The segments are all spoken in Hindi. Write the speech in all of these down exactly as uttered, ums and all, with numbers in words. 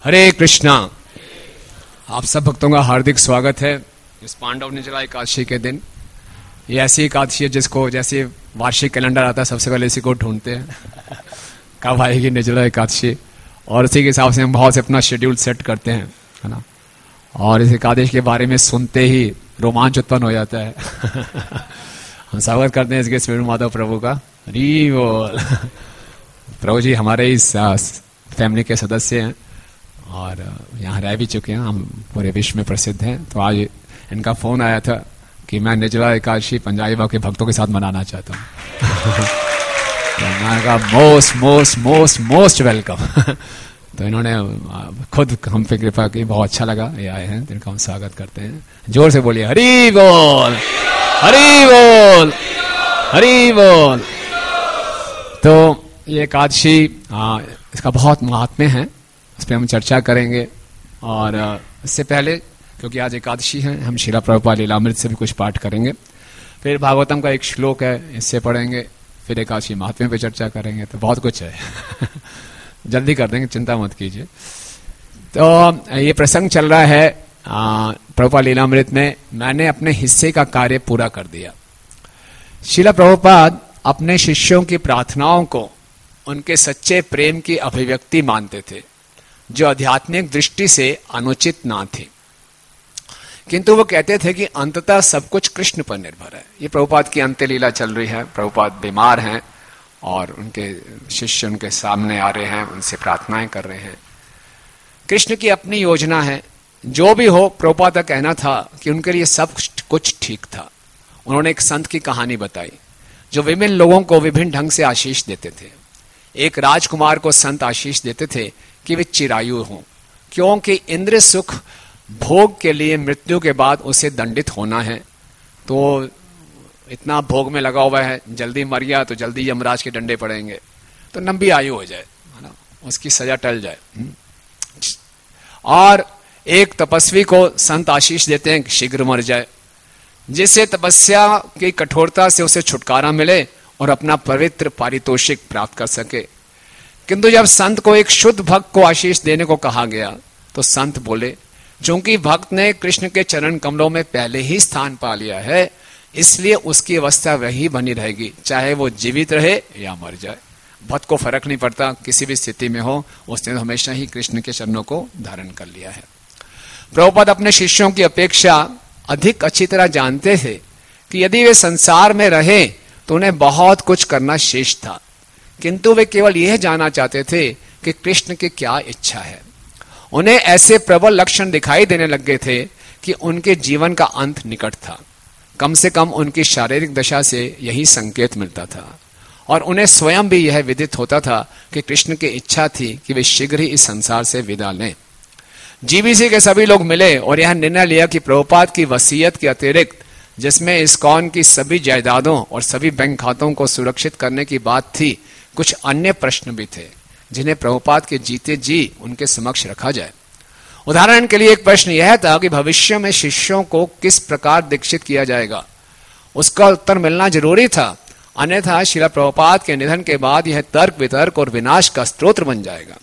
हरे कृष्णा। आप सब भक्तों का हार्दिक स्वागत है इस पांडव निर्जला एकादशी के दिन। ये ऐसी एकादशी है जिसको जैसे वार्षिक कैलेंडर आता है सबसे पहले इसी को ढूंढते हैं कब आएगी निर्जला एकादशी, और इसी के हिसाब से हम बहुत से अपना शेड्यूल सेट करते हैं, है ना। और इस एकादशी के बारे में सुनते ही रोमांच उत्पन्न हो जाता है हम स्वागत करते हैं इसके स्वीर माधव प्रभु का। हरी बोल। प्रभु जी हमारे इस फैमिली के सदस्य हैं और यहाँ रह भी चुके हैं, हम पूरे विश्व में प्रसिद्ध हैं। तो आज इनका फोन आया था कि मैं निर्जला एकादशी पंजाबी बाबा के भक्तों के साथ मनाना चाहता हूँ तो मैंने कहा most most most most welcome तो इन्होंने खुद हम पे कृपा की, बहुत अच्छा लगा ये आए हैं, इनका हम स्वागत करते हैं। जोर से बोलिए हरी बोल, हरी बोल, हरी बोल। तो ये एकादशी इसका बहुत महात्म्य है, इस पर हम चर्चा करेंगे। और इससे पहले क्योंकि आज एकादशी है, हम श्रील प्रभुपाद लीलामृत से भी कुछ पाठ करेंगे, फिर भागवतम का एक श्लोक है इससे पढ़ेंगे, फिर एकादशी महात्म्य पे चर्चा करेंगे। तो बहुत कुछ है जल्दी कर देंगे, चिंता मत कीजिए। तो ये प्रसंग चल रहा है प्रभुपाद लीलामृत में, मैंने अपने हिस्से का कार्य पूरा कर दिया। श्रील प्रभुपाद अपने शिष्यों की प्रार्थनाओं को उनके सच्चे प्रेम की अभिव्यक्ति मानते थे जो आध्यात्मिक दृष्टि से अनुचित ना थी, किंतु वो कहते थे कि अंततः सब कुछ कृष्ण पर निर्भर है। ये प्रभुपाद की अंत्य लीला चल रही है, प्रभुपाद बीमार हैं और उनके शिष्य उनके सामने आ रहे हैं, उनसे प्रार्थनाएं कर रहे हैं। कृष्ण की अपनी योजना है, जो भी हो प्रभुपाद का कहना था कि उनके लिए सब कुछ ठीक था। उन्होंने एक संत की कहानी बताई जो विभिन्न लोगों को विभिन्न ढंग से आशीष देते थे। एक राजकुमार को संत आशीष देते थे कि वे चिरायु हों, क्योंकि इंद्र सुख भोग के लिए मृत्यु के बाद उसे दंडित होना है, तो इतना भोग में लगा हुआ है, जल्दी मर गया तो जल्दी यमराज के डंडे पड़ेंगे, तो लंबी आयु हो जाए, है ना, उसकी सजा टल जाए। और एक तपस्वी को संत आशीष देते हैं कि शीघ्र मर जाए, जिससे तपस्या की कठोरता से उसे छुटकारा मिले और अपना पवित्र पारितोषिक प्राप्त कर सके। किंतु जब संत को एक शुद्ध भक्त को आशीष देने को कहा गया तो संत बोले, चूंकि भक्त ने कृष्ण के चरण कमलों में पहले ही स्थान पा लिया है, इसलिए उसकी अवस्था वही बनी रहेगी, चाहे वो जीवित रहे या मर जाए। भक्त को फर्क नहीं पड़ता, किसी भी स्थिति में हो, उसने हमेशा ही कृष्ण के चरणों को धारण कर लिया है। प्रभुपाद अपने शिष्यों की अपेक्षा अधिक अच्छी तरह जानते थे कि यदि वे संसार में रहे तो उन्हें बहुत कुछ करना शेष था, किंतु वे केवल यह जानना चाहते थे कि कृष्ण की क्या इच्छा है। उन्हें ऐसे प्रबल लक्षण दिखाई देने लग गए थे कि उनके जीवन का अंत निकट था। कम से कम उनकी शारीरिक दशा से यही संकेत मिलता था, और उन्हें स्वयं भी यह विदित होता था कि कृष्ण की इच्छा थी कि वे शीघ्र ही इस संसार से विदा लें। जीबीसी के सभी लोग मिले और यह निर्णय लिया कि प्रभुपाद की वसीयत के अतिरिक्त, जिसमें इस्कॉन की सभी जायदादों और सभी बैंक खातों को सुरक्षित करने की बात थी, कुछ अन्य प्रश्न भी थे जिन्हें प्रभुपाद के जीते जी उनके समक्ष रखा जाए। उदाहरण के लिए एक प्रश्न यह था कि भविष्य में शिष्यों को किस प्रकार दीक्षित किया जाएगा। उसका उत्तर मिलना जरूरी था, अन्यथा श्रील प्रभुपाद के निधन के बाद यह तर्क वितर्क और विनाश का स्रोत बन जाएगा।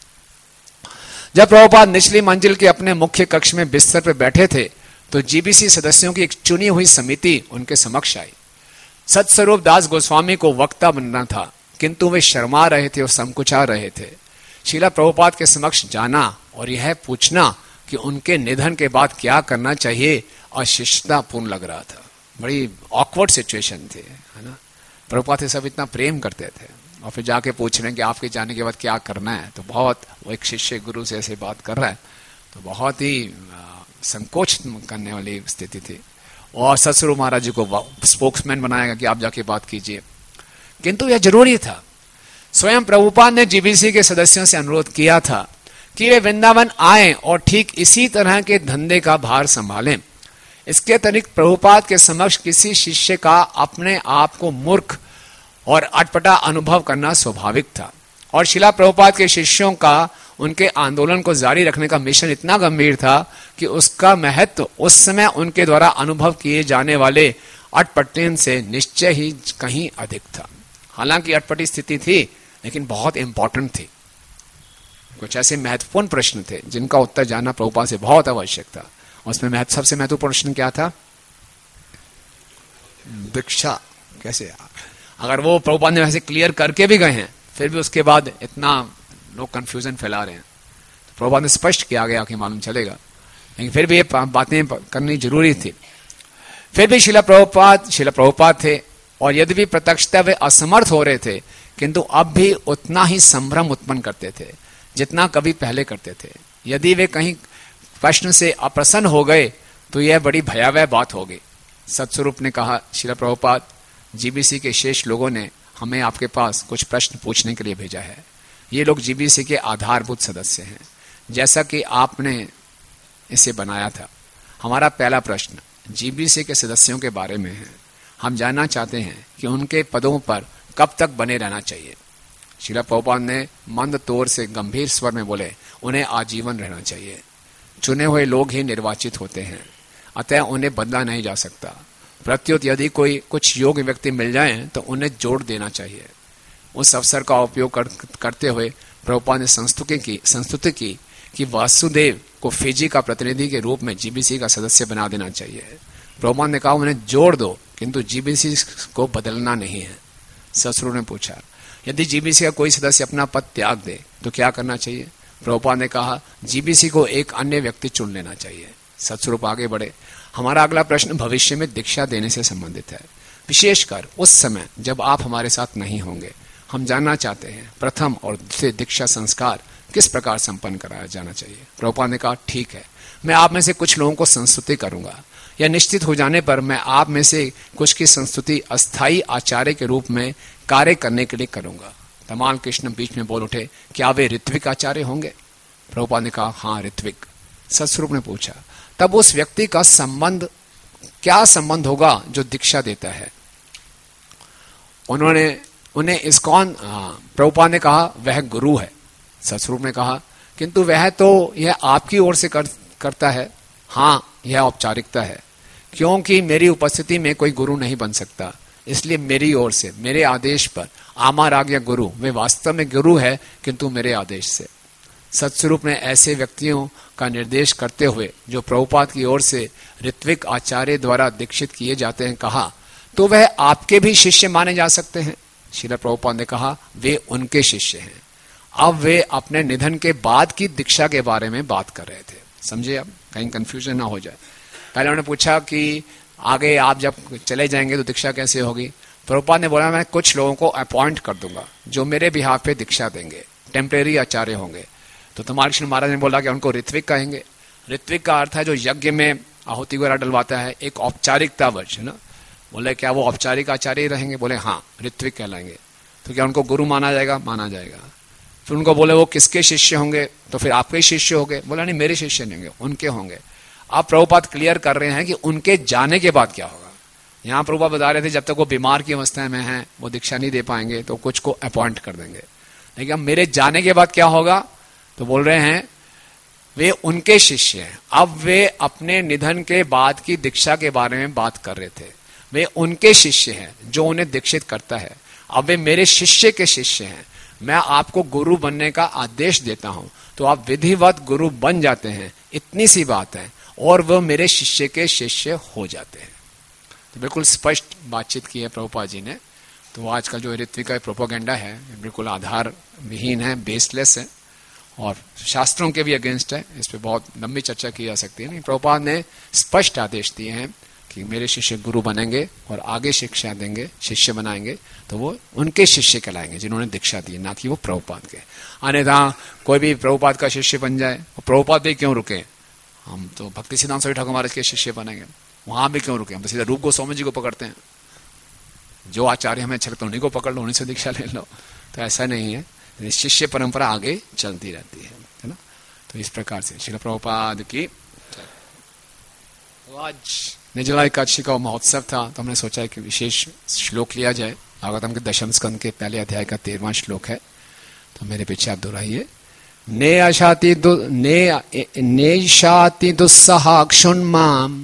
जब प्रभुपाद निचली मंजिल के अपने मुख्य कक्ष में बिस्तर पर बैठे थे तो जीबीसी सदस्यों की एक चुनी हुई समिति उनके समक्ष आई। सत्स्वरूप दास गोस्वामी को वक्ता बनना था, किंतु वे शर्मा रहे थे और संकुचा रहे थे। श्रील प्रभुपाद के समक्ष जाना और यह पूछना कि उनके निधन के बाद क्या करना चाहिए अशिष्टतापूर्ण लग रहा था। बड़ी ऑकवर्ड सिचुएशन थी, है ना। प्रभुपाद से सब इतना प्रेम करते थे और फिर जाके पूछ रहे हैं कि आपके जाने के बाद क्या करना है, तो बहुत, वो एक शिष्य गुरु से ऐसे बात कर रहा है तो बहुत ही संकोच करने वाली स्थिति थी। और सतस्वरूप महाराज जी को स्पोक्समैन बनाएगा कि आप जाके बात कीजिए, किंतु यह जरूरी था। स्वयं प्रभुपाद ने जीबीसी के सदस्यों से अनुरोध किया था कि वे वृंदावन आए और ठीक इसी तरह के धंधे का भार संभालें। इसके अतिरिक्त प्रभुपाद के समक्ष किसी शिष्य का अपने आप को मूर्ख और अटपटा अनुभव करना स्वाभाविक था, और शिला प्रभुपाद के शिष्यों का उनके आंदोलन को जारी रखने का मिशन इतना गंभीर था कि उसका महत्व उस समय उनके द्वारा अनुभव किए जाने वाले अटपटेन से निश्चय ही कहीं अधिक था। हालांकि अटपटी स्थिति थी, लेकिन बहुत इंपॉर्टेंट थी। कुछ ऐसे महत्वपूर्ण प्रश्न थे जिनका उत्तर जानना प्रभुपाद से बहुत आवश्यक था। उसमें महत्व सबसे महत्वपूर्ण प्रश्न क्या था? दीक्षा कैसे? अगर वो प्रभुपाद ने वैसे क्लियर करके भी गए हैं, फिर भी उसके बाद इतना लोग कंफ्यूजन फैला रहे हैं, तो प्रभुपाद ने स्पष्ट किया गया कि मालूम चलेगा, लेकिन फिर भी ये बातें करनी जरूरी थी। फिर भी शिला प्रभुपाद शिला प्रभुपाद थे, और यद्यपि प्रत्यक्षतः वे असमर्थ हो रहे थे, किंतु अब भी उतना ही संभ्रम उत्पन्न करते थे जितना कभी पहले करते थे। यदि वे कहीं प्रश्न से अप्रसन्न हो गए तो यह बड़ी भयावह बात होगी। सत्स्वरूप ने कहा, शिला प्रभुपाद, जीबीसी के शेष लोगों ने हमें आपके पास कुछ प्रश्न पूछने के लिए भेजा है। ये लोग जीबीसी के आधारभूत सदस्य हैं, जैसा कि आपने इसे बनाया था। हमारा पहला प्रश्न जीबीसी के सदस्यों के बारे में है। हम जानना चाहते हैं कि उनके पदों पर कब तक बने रहना चाहिए। शिला प्रभुपाद ने मंद तौर से गंभीर स्वर में बोले, उन्हें आजीवन रहना चाहिए। चुने हुए लोग ही निर्वाचित होते हैं, अतः उन्हें बदला नहीं जा सकता। प्रत्युत यदि कोई कुछ योग्य व्यक्ति मिल जाए तो उन्हें जोड़ देना चाहिए। उस अवसर का उपयोग कर, करते हुए प्रभुपाद ने संस्तुति की संस्तुति की कि वासुदेव को फिजी का प्रतिनिधि के रूप में जीबीसी का सदस्य बना देना चाहिए। प्रभुपाद ने कहा, उन्हें जोड़ दो, किंतु जीबीसी को बदलना नहीं है। ससुर ने पूछा, यदि जीबीसी का कोई सदस्य अपना पद त्याग दे तो क्या करना चाहिए? प्रभुपाद ने कहा, जीबीसी को एक अन्य व्यक्ति चुन लेना चाहिए। सत्स्वरूप आगे बढ़े, हमारा अगला प्रश्न भविष्य में दीक्षा देने से संबंधित है, विशेषकर उस समय जब आप हमारे साथ नहीं होंगे। हम जानना चाहते हैं प्रथम और द्वितीय दीक्षा संस्कार किस प्रकार संपन्न कराया जाना चाहिए। प्रभुपाद ने कहा, ठीक है, मैं आप में से कुछ लोगों को संस्तुति करूंगा। यह निश्चित हो जाने पर मैं आप में से कुछ की संस्तुति अस्थायी आचार्य के रूप में कार्य करने के लिए करूंगा। तमाल कृष्ण बीच में बोल उठे, क्या वे ऋत्विक आचार्य होंगे? प्रभुपाद ने कहा, हाँ ऋत्विक। सत्स्वरूप ने पूछा, तब उस व्यक्ति का संबंध क्या संबंध होगा जो दीक्षा देता है? उन्होंने उन्हें इस्कॉन प्रभुपाद ने कहा, वह गुरु है। सत्स्वरूप ने कहा, किंतु वह तो यह आपकी ओर से कर, करता है। हाँ, यह औपचारिकता है, क्योंकि मेरी उपस्थिति में कोई गुरु नहीं बन सकता, इसलिए मेरी ओर से मेरे आदेश पर आमार आज्ञा गुरु, वे वास्तव में गुरु है किंतु मेरे आदेश से। सत्स्वरूप ने ऐसे व्यक्तियों का निर्देश करते हुए जो प्रभुपाद की ओर से ऋत्विक आचार्य द्वारा दीक्षित किए जाते हैं कहा, तो वह आपके भी शिष्य माने जा सकते हैं? श्रील प्रभुपाद ने कहा, वे उनके शिष्य हैं। अब वे अपने निधन के बाद की दीक्षा के बारे में बात कर रहे थे। समझे? अब कहीं कंफ्यूजन ना हो जाए। पहले उन्होंने पूछा कि आगे आप जब चले जाएंगे तो दीक्षा कैसे होगी? प्रभुपाद ने बोला, मैं कुछ लोगों को अपॉइंट कर दूंगा जो मेरे बिहाफ पे दीक्षा देंगे, टेम्परेरी आचार्य होंगे। तो तमालकृष्ण महाराज ने बोला कि उनको ऋत्विक कहेंगे। ऋत्विक का अर्थ है जो यज्ञ में आहुति वगैरह डलवाता है, एक औपचारिकता वर्ष है ना। बोले, क्या वो औपचारिक आचार्य रहेंगे? बोले, हाँ ऋत्विक कहलाएंगे। तो क्या उनको गुरु माना जाएगा? माना जाएगा। फिर उनको बोले, वो किसके शिष्य होंगे? तो फिर आपके शिष्य होंगे। बोला, नहीं मेरे शिष्य नहीं होंगे, उनके होंगे। आप प्रभुपाद क्लियर कर रहे हैं कि उनके जाने के बाद क्या होगा। यहाँ प्रभुपाद बता रहे थे जब तक वो बीमार की अवस्था में हैं, वो दीक्षा नहीं दे पाएंगे तो कुछ को अपॉइंट कर देंगे, लेकिन अब मेरे जाने के बाद क्या होगा? तो बोल रहे हैं वे उनके शिष्य हैं। अब वे अपने निधन के बाद की दीक्षा के बारे में बात कर रहे थे। वे उनके शिष्य हैं जो उन्हें दीक्षित करता है। अब वे मेरे शिष्य के शिष्य हैं। मैं आपको गुरु बनने का आदेश देता हूं तो आप विधिवत गुरु बन जाते हैं, इतनी सी बात है, और वह मेरे शिष्य के शिष्य हो जाते हैं। तो बिल्कुल स्पष्ट बातचीत की है प्रभुपाद जी ने। तो आजकल जो ऋत्विक का प्रोपोगेंडा है बिल्कुल आधार विहीन है, बेसलेस है, और शास्त्रों के भी अगेंस्ट है। इस पर बहुत लंबी चर्चा की जा सकती है। नहीं, प्रभुपाद ने स्पष्ट आदेश दिए हैं कि मेरे शिष्य गुरु बनेंगे और आगे शिक्षा देंगे, शिष्य बनाएंगे तो वो उनके शिष्य कहलाएंगे जिन्होंने दीक्षा दी, ना कि वो प्रभुपाद के। अन्यथा कोई भी प्रभुपाद का शिष्य बन जाए, प्रभुपाद भी क्यों रुके? हम तो भक्ति सिद्धांत स्वामी ठाकुर महाराज के शिष्य बनेंगे, वहां भी क्यों रुके? हम तो सीधा रूप गोस्वामी जी को पकड़ते हैं। जो आचार्य हमें अच्छा लगता है उन्हीं को पकड़ लो, उन्हीं से दीक्षा ले लो। तो ऐसा नहीं है, शिष्य परंपरा आगे चलती रहती है, है ना। तो इस प्रकार से श्रील प्रभुपाद की। तो आज निर्जला एकादशी का महोत्सव था, तो हमने सोचा कि विशेष श्लोक लिया जाए। भागवतम के दशम स्कंद के पहले अध्याय का तेरहवां श्लोक है, तो मेरे पीछे आप दोहराइए। ने अशाति दु ने नेशाति दुस्सहा क्षुन्माम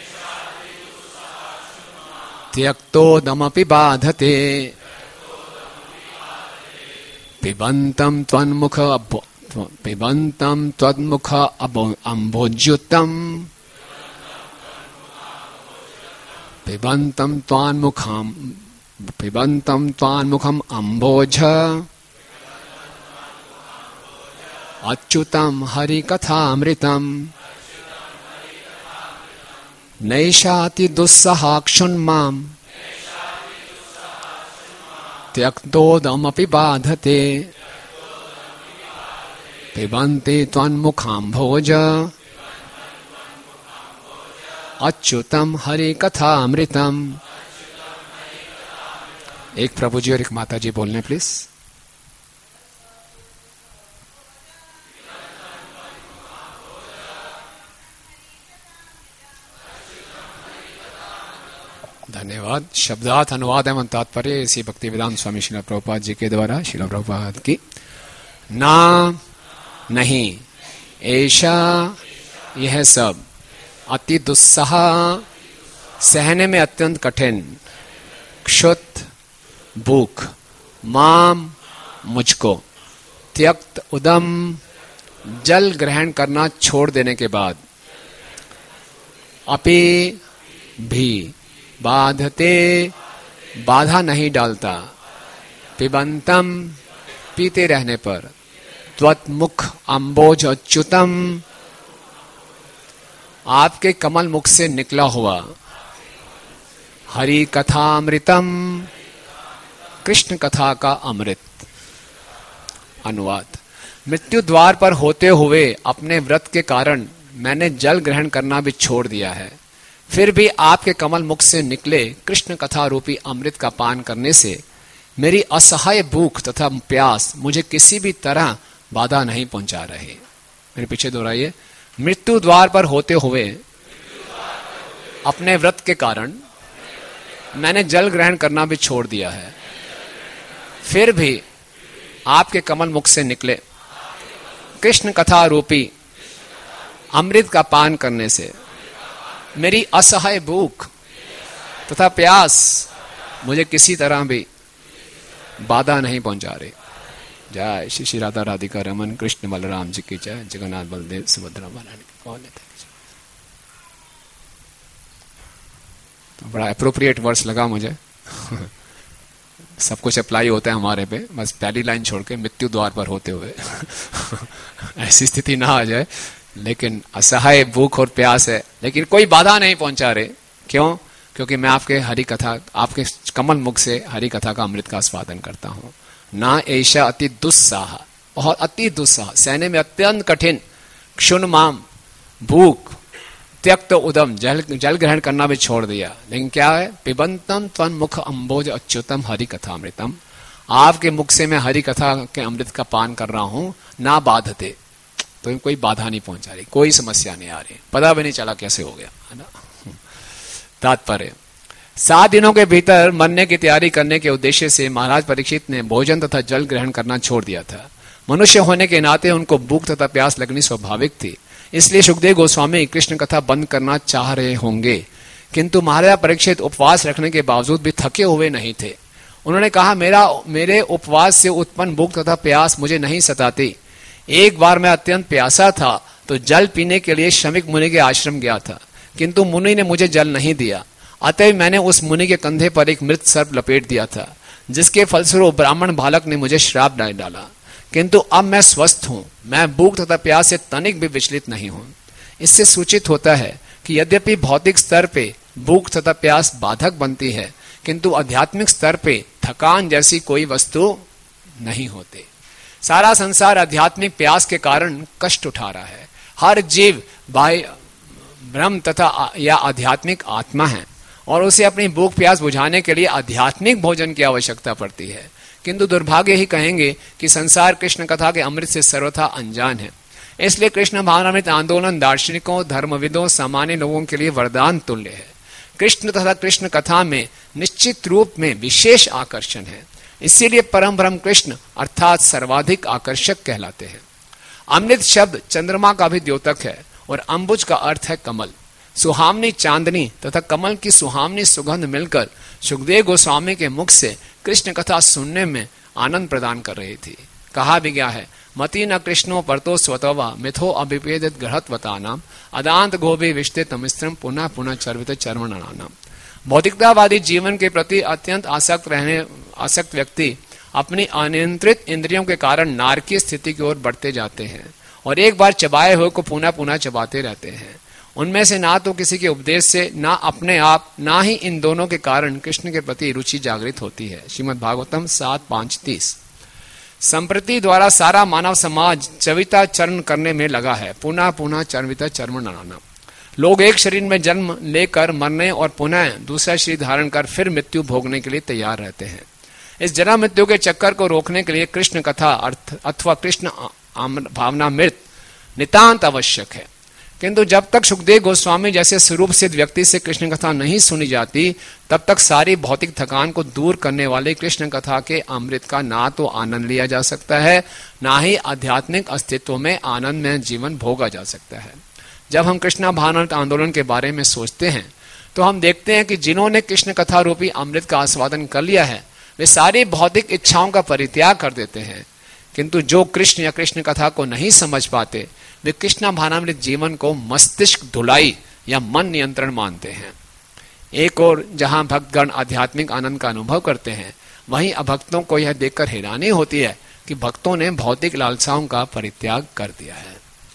त्यक्तोदमपि बाधते पिबन्तं त्वन्मुख पिबंतम त्वन्मुख अम्भोज्युतम पिबंतम त्वान्मुखम पिबंतम त्वान्मुखम अम्भोज अच्युतम हरि कथामृतम नैषाति दुस्सहा क्षुन्माम त्यक्तोदमपि बाधते पिबन्ते त्वन्मुखाम्भोज अच्युतम हरि कथामृतम। एक प्रभु जी और एक माता जी बोलने प्लीज। धन्यवाद। शब्दार्थ अनुवाद एवं तात्पर्य इसी भक्ति वेदांत स्वामी श्रील प्रभुपाद जी के द्वारा श्रील प्रभुपाद की। ना नहीं ऐसा यह सब अति दुस्सह सहने में अत्यंत कठिन क्षुत भूख माम मुझको त्यक्त उदम जल ग्रहण करना छोड़ देने के बाद अपि भी बाधते बाधा नहीं डालता पिबंतम पीते रहने पर त्वत्मुख अम्बोज अच्युतम आपके कमल मुख से निकला हुआ हरि कथामृतम कृष्ण कथा का अमृत। अनुवाद। मृत्यु द्वार पर होते हुए अपने व्रत के कारण मैंने जल ग्रहण करना भी छोड़ दिया है, फिर भी आपके कमल मुख से निकले कृष्ण कथा रूपी अमृत का पान करने से मेरी असहाय भूख तथा प्यास मुझे किसी भी तरह बाधा नहीं पहुंचा रहे। मेरे पीछे दोहराइए। मृत्यु द्वार पर होते हुए अपने व्रत के कारण मैंने जल ग्रहण करना भी छोड़ दिया है, फिर भी आपके कमल मुख से निकले कृष्ण कथा रूपी अमृत का पान करने से मेरी असहाय भूख तथा प्यास मुझे किसी तरह भी बाधा नहीं पहुंचा रही। जय श्री श्री राधा राधिका रमन कृष्ण बलराम जी की जय। जगन्नाथ बलदेव सुभद्रा महारानी कौन लेते तो बड़ा अप्रोप्रिएट वर्ड्स लगा मुझे। सब कुछ अप्लाई होता है हमारे पे, बस पहली लाइन छोड़ के मृत्यु द्वार पर होते हुए ऐसी स्थिति ना आ जाए। लेकिन असहाय भूख और प्यास है, लेकिन कोई बाधा नहीं पहुंचा रहे। क्यों? क्योंकि मैं आपके हरि कथा आपके कमल मुख से हरि कथा का अमृत का आस्वादन करता हूं। ना ऐसा अति दुस्साह, बहुत अति दुस्साह, सहने में अत्यंत कठिन क्षुण माम भूख त्यक्त उदम जल जल ग्रहण करना भी छोड़ दिया। लेकिन क्या है? पिबंतम त्वन मुख अम्बोज अच्युतम हरि कथा अमृतम, आपके मुख से मैं हरि कथा के अमृत का पान कर रहा हूं। ना बाधते, तो कोई बाधा नहीं पहुंचा रही, कोई समस्या नहीं आ रही, पता भी नहीं चला कैसे हो गया, है ना। तात्पर्य। सात दिनों के भीतर मरने की तैयारी करने के उद्देश्य से महाराज परीक्षित ने भोजन तथा जल ग्रहण करना छोड़ दिया था। मनुष्य होने के नाते उनको भूख तथा प्यास लगनी स्वाभाविक थी, इसलिए सुखदेव गोस्वामी कृष्ण कथा बंद करना चाह रहे होंगे। किंतु महाराज परीक्षित उपवास रखने के बावजूद भी थके हुए नहीं थे। उन्होंने कहा, मेरा मेरे उपवास से उत्पन्न भूख तथा प्यास मुझे नहीं सताती। एक बार मैं अत्यंत प्यासा था तो जल पीने के लिए श्रमिक मुनि के आश्रम गया था, किंतु मुनि ने मुझे जल नहीं दिया। अतः मैंने उस मुनि के कंधे पर एक मृत सर्प लपेट दिया था, जिसके फलस्वरूप ब्राह्मण बालक ने मुझे श्राप डाला। किंतु अब मैं स्वस्थ हूं, मैं भूख तथा प्यास से तनिक भी विचलित नहीं हूं। इससे सूचित होता है कि यद्यपि भौतिक स्तर पे भूख तथा प्यास बाधक बनती है, किंतु आध्यात्मिक स्तर पे थकान जैसी कोई वस्तु नहीं होती। सारा संसार आध्यात्मिक प्यास के कारण कष्ट उठा रहा है। हर जीव बाह्य ब्रह्म तथा या आध्यात्मिक आत्मा है और उसे अपनी भूख प्यास बुझाने के लिए आध्यात्मिक भोजन की आवश्यकता पड़ती है। किंतु दुर्भाग्य ही कहेंगे कि संसार कृष्ण कथा के अमृत से सर्वथा अनजान है। इसलिए कृष्ण भावनामृत आंदोलन दार्शनिकों, धर्मविदों, सामान्य लोगों के लिए वरदान तुल्य है। कृष्ण तथा कृष्ण कथा में निश्चित रूप में विशेष आकर्षण है, इसीलिए परम ब्रह्म कृष्ण अर्थात सर्वाधिक आकर्षक कहलाते हैं। अमृत शब्द चंद्रमा का भी द्योतक है और अम्बुज का अर्थ है कमल। सुहावनी चांदनी तथा कमल की सुहावनी सुगंध मिलकर सुखदेव गोस्वामी के मुख से कृष्ण कथा सुनने में आनंद प्रदान कर रही थी। कहा भी गया है, मति न कृष्णो परतो स्वतवा मिथो अभिपेदित ग्रहत्वता नाम अदांत गोभी विष्टे तमिस्त्रम पुनः पुनः चर्वित चर्मणानाम। भौतिकतावादी जीवन के प्रति अत्यंत आसक्त रहने आसक्त व्यक्ति अपनी अनियंत्रित इंद्रियों के कारण नारकीय स्थिति की ओर बढ़ते जाते हैं और एक बार चबाए हुए को पुनः पुनः चबाते रहते हैं। उनमें से ना तो किसी के उपदेश से, ना अपने आप, ना ही इन दोनों के कारण कृष्ण के प्रति रुचि जागृत होती है। श्रीमद् भागवतम सात पांच तीस। संप्रति द्वारा सारा मानव समाज चविता चरण करने में लगा है, पुनः पुनः चर्विता चर्म नाना। लोग एक शरीर में जन्म लेकर मरने और पुनः दूसरा शरीर धारण कर फिर मृत्यु भोगने के लिए तैयार रहते हैं। इस जन्म मृत्यु के चक्कर को रोकने के लिए कृष्ण कथा अर्थ अथवा कृष्ण भावनामृत नितांत आवश्यक है। किंतु जब तक सुखदेव गोस्वामी जैसे स्वरूप सिद्ध व्यक्ति से कृष्ण कथा नहीं सुनी जाती, तब तक सारी भौतिक थकान को दूर करने वाले कृष्ण कथा के अमृत का ना तो आनंद लिया जा सकता है, ना ही आध्यात्मिक अस्तित्व में आनंद में जीवन भोगा जा सकता है। जब हम कृष्णा भावनामृत आंदोलन के बारे में सोचते हैं तो हम देखते हैं कि जिन्होंने कृष्ण कथा रूपी अमृत का आस्वादन कर लिया है, वे सारी भौतिक इच्छाओं का परित्याग कर देते हैं। किंतु जो कृष्ण या कृष्ण कथा को नहीं समझ पाते, वे कृष्णा भावनामृत जीवन को मस्तिष्क धुलाई या मन नियंत्रण मानते हैं। एक और जहां भक्तगण आध्यात्मिक आनंद का अनुभव करते हैं, वहीं अभक्तों को यह देखकर हैरानी होती है कि भक्तों ने भौतिक लालसाओं का परित्याग कर दिया है।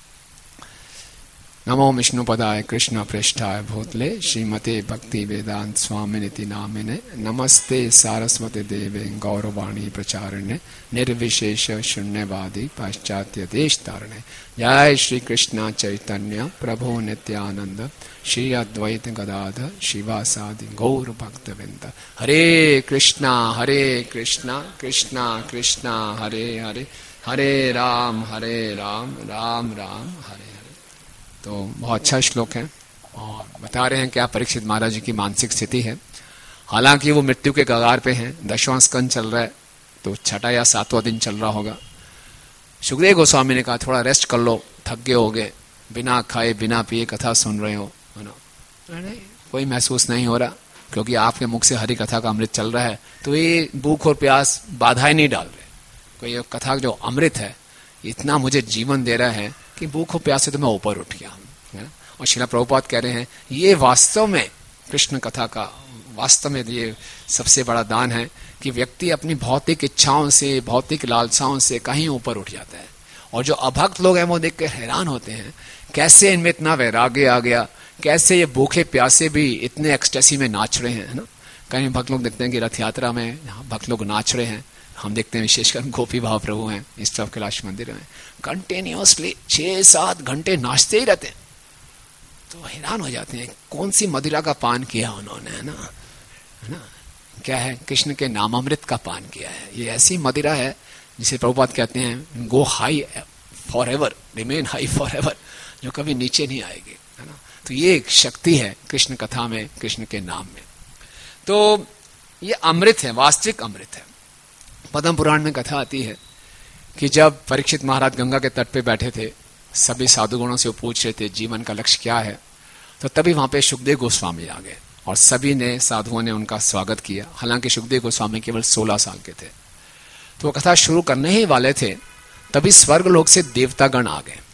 नमो विष्णुपदाय कृष्ण पृष्ठाय भूतले श्रीमते भक्ति वेदांत स्वामिनिति नामिने नमस्ते सारस्वती देवे गौरवाणी प्रचारिणे निर्विशेष शून्यवादी पाश्चात्य देश तारणे। जय श्री कृष्ण चैतन्य प्रभु नित्यानंद श्री अद्वैत गदाधर शिवासादि गौर भक्त वृंद। हरे कृष्णा हरे कृष्णा कृष्णा कृष्णा हरे हरे हरे राम हरे राम राम राम हरे। तो बहुत अच्छा श्लोक है और बता रहे हैं क्या परीक्षित महाराज जी की मानसिक स्थिति है। हालांकि वो मृत्यु के कगार पे हैं, दसवां स्कंद चल रहा है, तो छठा या सातवां दिन चल रहा होगा। सुखदेव गोस्वामी ने कहा थोड़ा रेस्ट कर लो, थक गए होगे, बिना खाए बिना पिए कथा सुन रहे हो, है ना। नहीं, कोई महसूस नहीं हो रहा, क्योंकि आपके मुख से हरि कथा का अमृत चल रहा है, तो ये भूख और प्यास बाधाएं नहीं डाल रहे। कोई कथा जो अमृत है इतना मुझे जीवन दे रहा है कि भूख और प्यास से तो मैं ऊपर उठ गया हूं। और श्रील प्रभुपाद कह रहे हैं ये वास्तव में कृष्ण कथा का वास्तव में ये सबसे बड़ा दान है कि व्यक्ति अपनी भौतिक इच्छाओं से, भौतिक लालसाओं से कहीं ऊपर उठ जाता है। और जो अभक्त लोग हैं वो देख कर हैरान होते हैं कैसे इनमें इतना वैराग्य आ गया, कैसे ये भूखे प्यासे भी इतने एक्सटेसी में नाच रहे हैं, है ना। कहीं भक्त लोग देखते हैं कि रथ यात्रा में भक्त लोग नाच रहे हैं, हम देखते हैं विशेषकर गोपी भाव प्रभु हैं इस तरफ कैलाश मंदिर में कंटिन्यूअसली छह सात घंटे नाचते ही रहते हैं। तो हैरान हो जाते हैं कौन सी मदिरा का पान किया उन्होंने, है ना, है ना। क्या है, कृष्ण के नामामृत का पान किया है। ये ऐसी मदिरा है जिसे प्रभुपाद कहते हैं go high for ever, remain high for ever, जो कभी नीचे नहीं आएगी, है ना। तो ये एक शक्ति है कृष्ण कथा में, कृष्ण के नाम में। तो ये अमृत है, वास्तविक अमृत है। पद्म पुराण में कथा आती है कि जब परीक्षित महाराज गंगा के तट पे बैठे थे, सभी साधुगणों से वो पूछ रहे थे जीवन का लक्ष्य क्या है, तो तभी वहां पे सुखदेव गोस्वामी आ गए और सभी ने साधुओं ने उनका स्वागत किया। हालांकि सुखदेव गोस्वामी केवल सोलह साल के थे। तो वो कथा शुरू करने ही वाले थे, तभी स्वर्ग लोक से देवतागण आ गए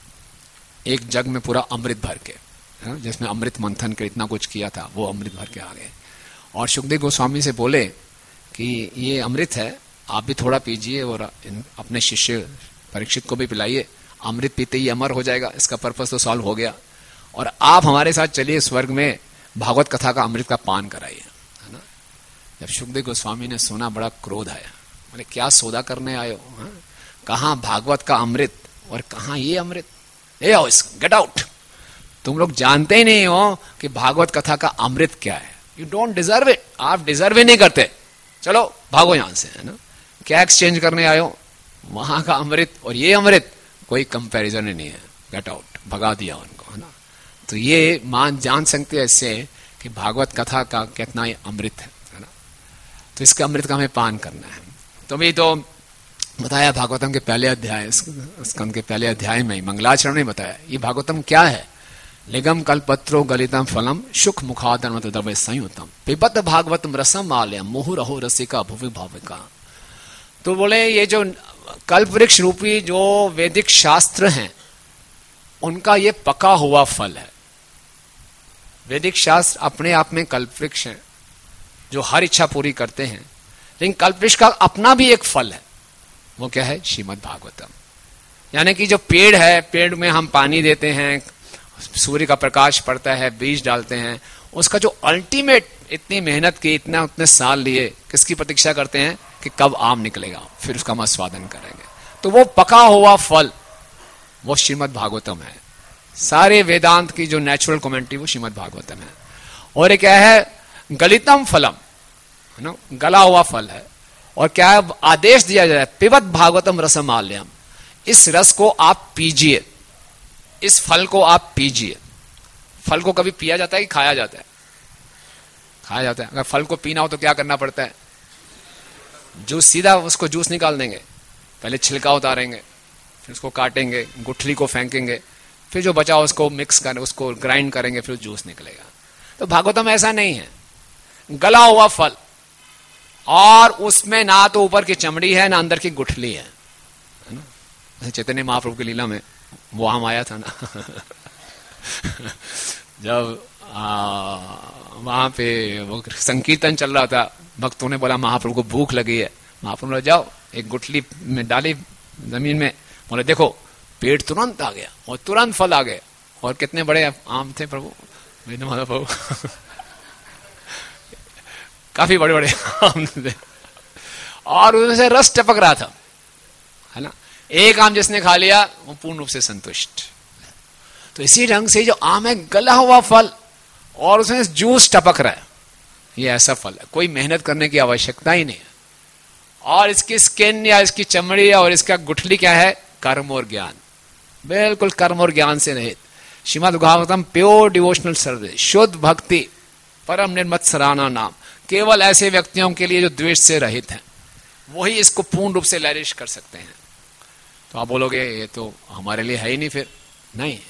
एक जग में पूरा अमृत भर के, जिसमें अमृत मंथन कर इतना कुछ किया था, वो अमृत भर के आ गए और सुखदेव गोस्वामी से बोले कि ये अमृत है, आप भी थोड़ा पीजिए और अपने शिष्य परीक्षित को भी पिलाइए, अमृत पीते ही अमर हो जाएगा, इसका पर्पस तो सॉल्व हो गया। और आप हमारे साथ चलिए स्वर्ग में, भागवत कथा का अमृत का पान कराइए, है ना। जब सुखदेव गोस्वामी ने सुना बड़ा क्रोध आया, बोले क्या सौदा करने आए हो, कहाँ भागवत का अमृत और कहाँ ये अमृत, ले आओ इसको, गेट आउट। तुम लोग जानते ही नहीं हो कि भागवत कथा का अमृत क्या है, यू डोंट डिजर्व इट, आप डिजर्व ही नहीं करते, चलो भागो यहां से, है ना। क्या एक्सचेंज करने आए हो, वहां का अमृत और ये अमृत कोई कंपैरिजन ही नहीं है, गेट आउट, भगा दिया उनको, है ना। तो ये मान जान सकते हैं इससे कि भागवत कथा का कितना ये अमृत है, है ना। तो इसका अमृत का हमें पान करना है। तो भी तो बताया भागवतम के पहले अध्याय, स्कंद के पहले अध्याय में मंगलाचरण ने बताया ये भागवतम क्या है। लिगम कल्पत्रो गलितम फलम सुख मुखादन द्रव्य संयुतम पिबत भागवतम रसम आलयम मुहुरहो रसिका भुवि भाविका। तो बोले ये जो कल्प वृक्ष रूपी जो वैदिक शास्त्र हैं उनका ये पका हुआ फल है। वैदिक शास्त्र अपने आप में कल्प वृक्ष हैं जो हर इच्छा पूरी करते हैं, लेकिन कल्प वृक्ष का अपना भी एक फल है। वो क्या है? श्रीमद् भागवतम। यानी कि जो पेड़ है, पेड़ में हम पानी देते हैं, सूर्य का प्रकाश पड़ता है, बीज डालते हैं, उसका जो अल्टीमेट इतनी मेहनत की, इतना उतने साल लिए, किसकी प्रतीक्षा करते हैं कि कब आम निकलेगा, फिर उसका हम स्वादन करेंगे। तो वो पका हुआ फल वो श्रीमद् भागवतम है। सारे वेदांत की जो नेचुरल कमेंट्री वो श्रीमद् भागवतम है। और एक क्या है? गलितम फलम, है ना, गला हुआ फल है। और क्या है? आदेश दिया जाए पिबत भागवतम रसमाल्यम, इस रस को आप पीजिए, इस फल को आप पीजिए। फल को कभी पिया जाता है कि खाया जाता है? खाया जाता है। अगर फल को पीना हो तो क्या करना पड़ता है? जूस, सीधा उसको जूस निकाल देंगे, पहले छिलका उतारेंगे, फिर उसको काटेंगे, गुठली को फेंकेंगे, फिर जो बचा उसको मिक्स कर, उसको ग्राइंड करेंगे, फिर जूस निकलेगा। तो भागवतम ऐसा नहीं है, गला हुआ फल, और उसमें ना तो ऊपर की चमड़ी है ना अंदर की गुठली है, है ना। चैतन्य महाप्रभु की लीला में वो हम आया था ना जब वहां पे वो संकीर्तन चल रहा था, भक्तों ने बोला महाप्रभु को भूख लगी है। महाप्रभु ने जाओ एक गुठली में डाली जमीन में, बोले देखो पेड़ तुरंत आ गया और तुरंत फल आ गए। और कितने बड़े आम थे प्रभु, प्रभु काफी बड़े बड़े आम थे, और उसमें से रस टपक रहा था, है ना। एक आम जिसने खा लिया वो पूर्ण रूप से संतुष्ट। तो इसी ढंग से जो आम है, गला हुआ फल और उसमें जूस टपक रहा है, ये ऐसा फल है, कोई मेहनत करने की आवश्यकता ही नहीं है। और इसकी स्किन या इसकी चमड़ी और इसका गुठली क्या है? कर्म और ज्ञान, बिल्कुल कर्म और ज्ञान से रहित। Shrimad Bhagavatam pure devotional service, शुद्ध भक्ति, परम निर्मत्सराना नाम, केवल ऐसे व्यक्तियों के लिए जो द्वेष से रहित हैं, वही इसको पूर्ण रूप से लैरिश कर सकते हैं। तो आप बोलोगे ये तो हमारे लिए है ही नहीं, फिर नहीं,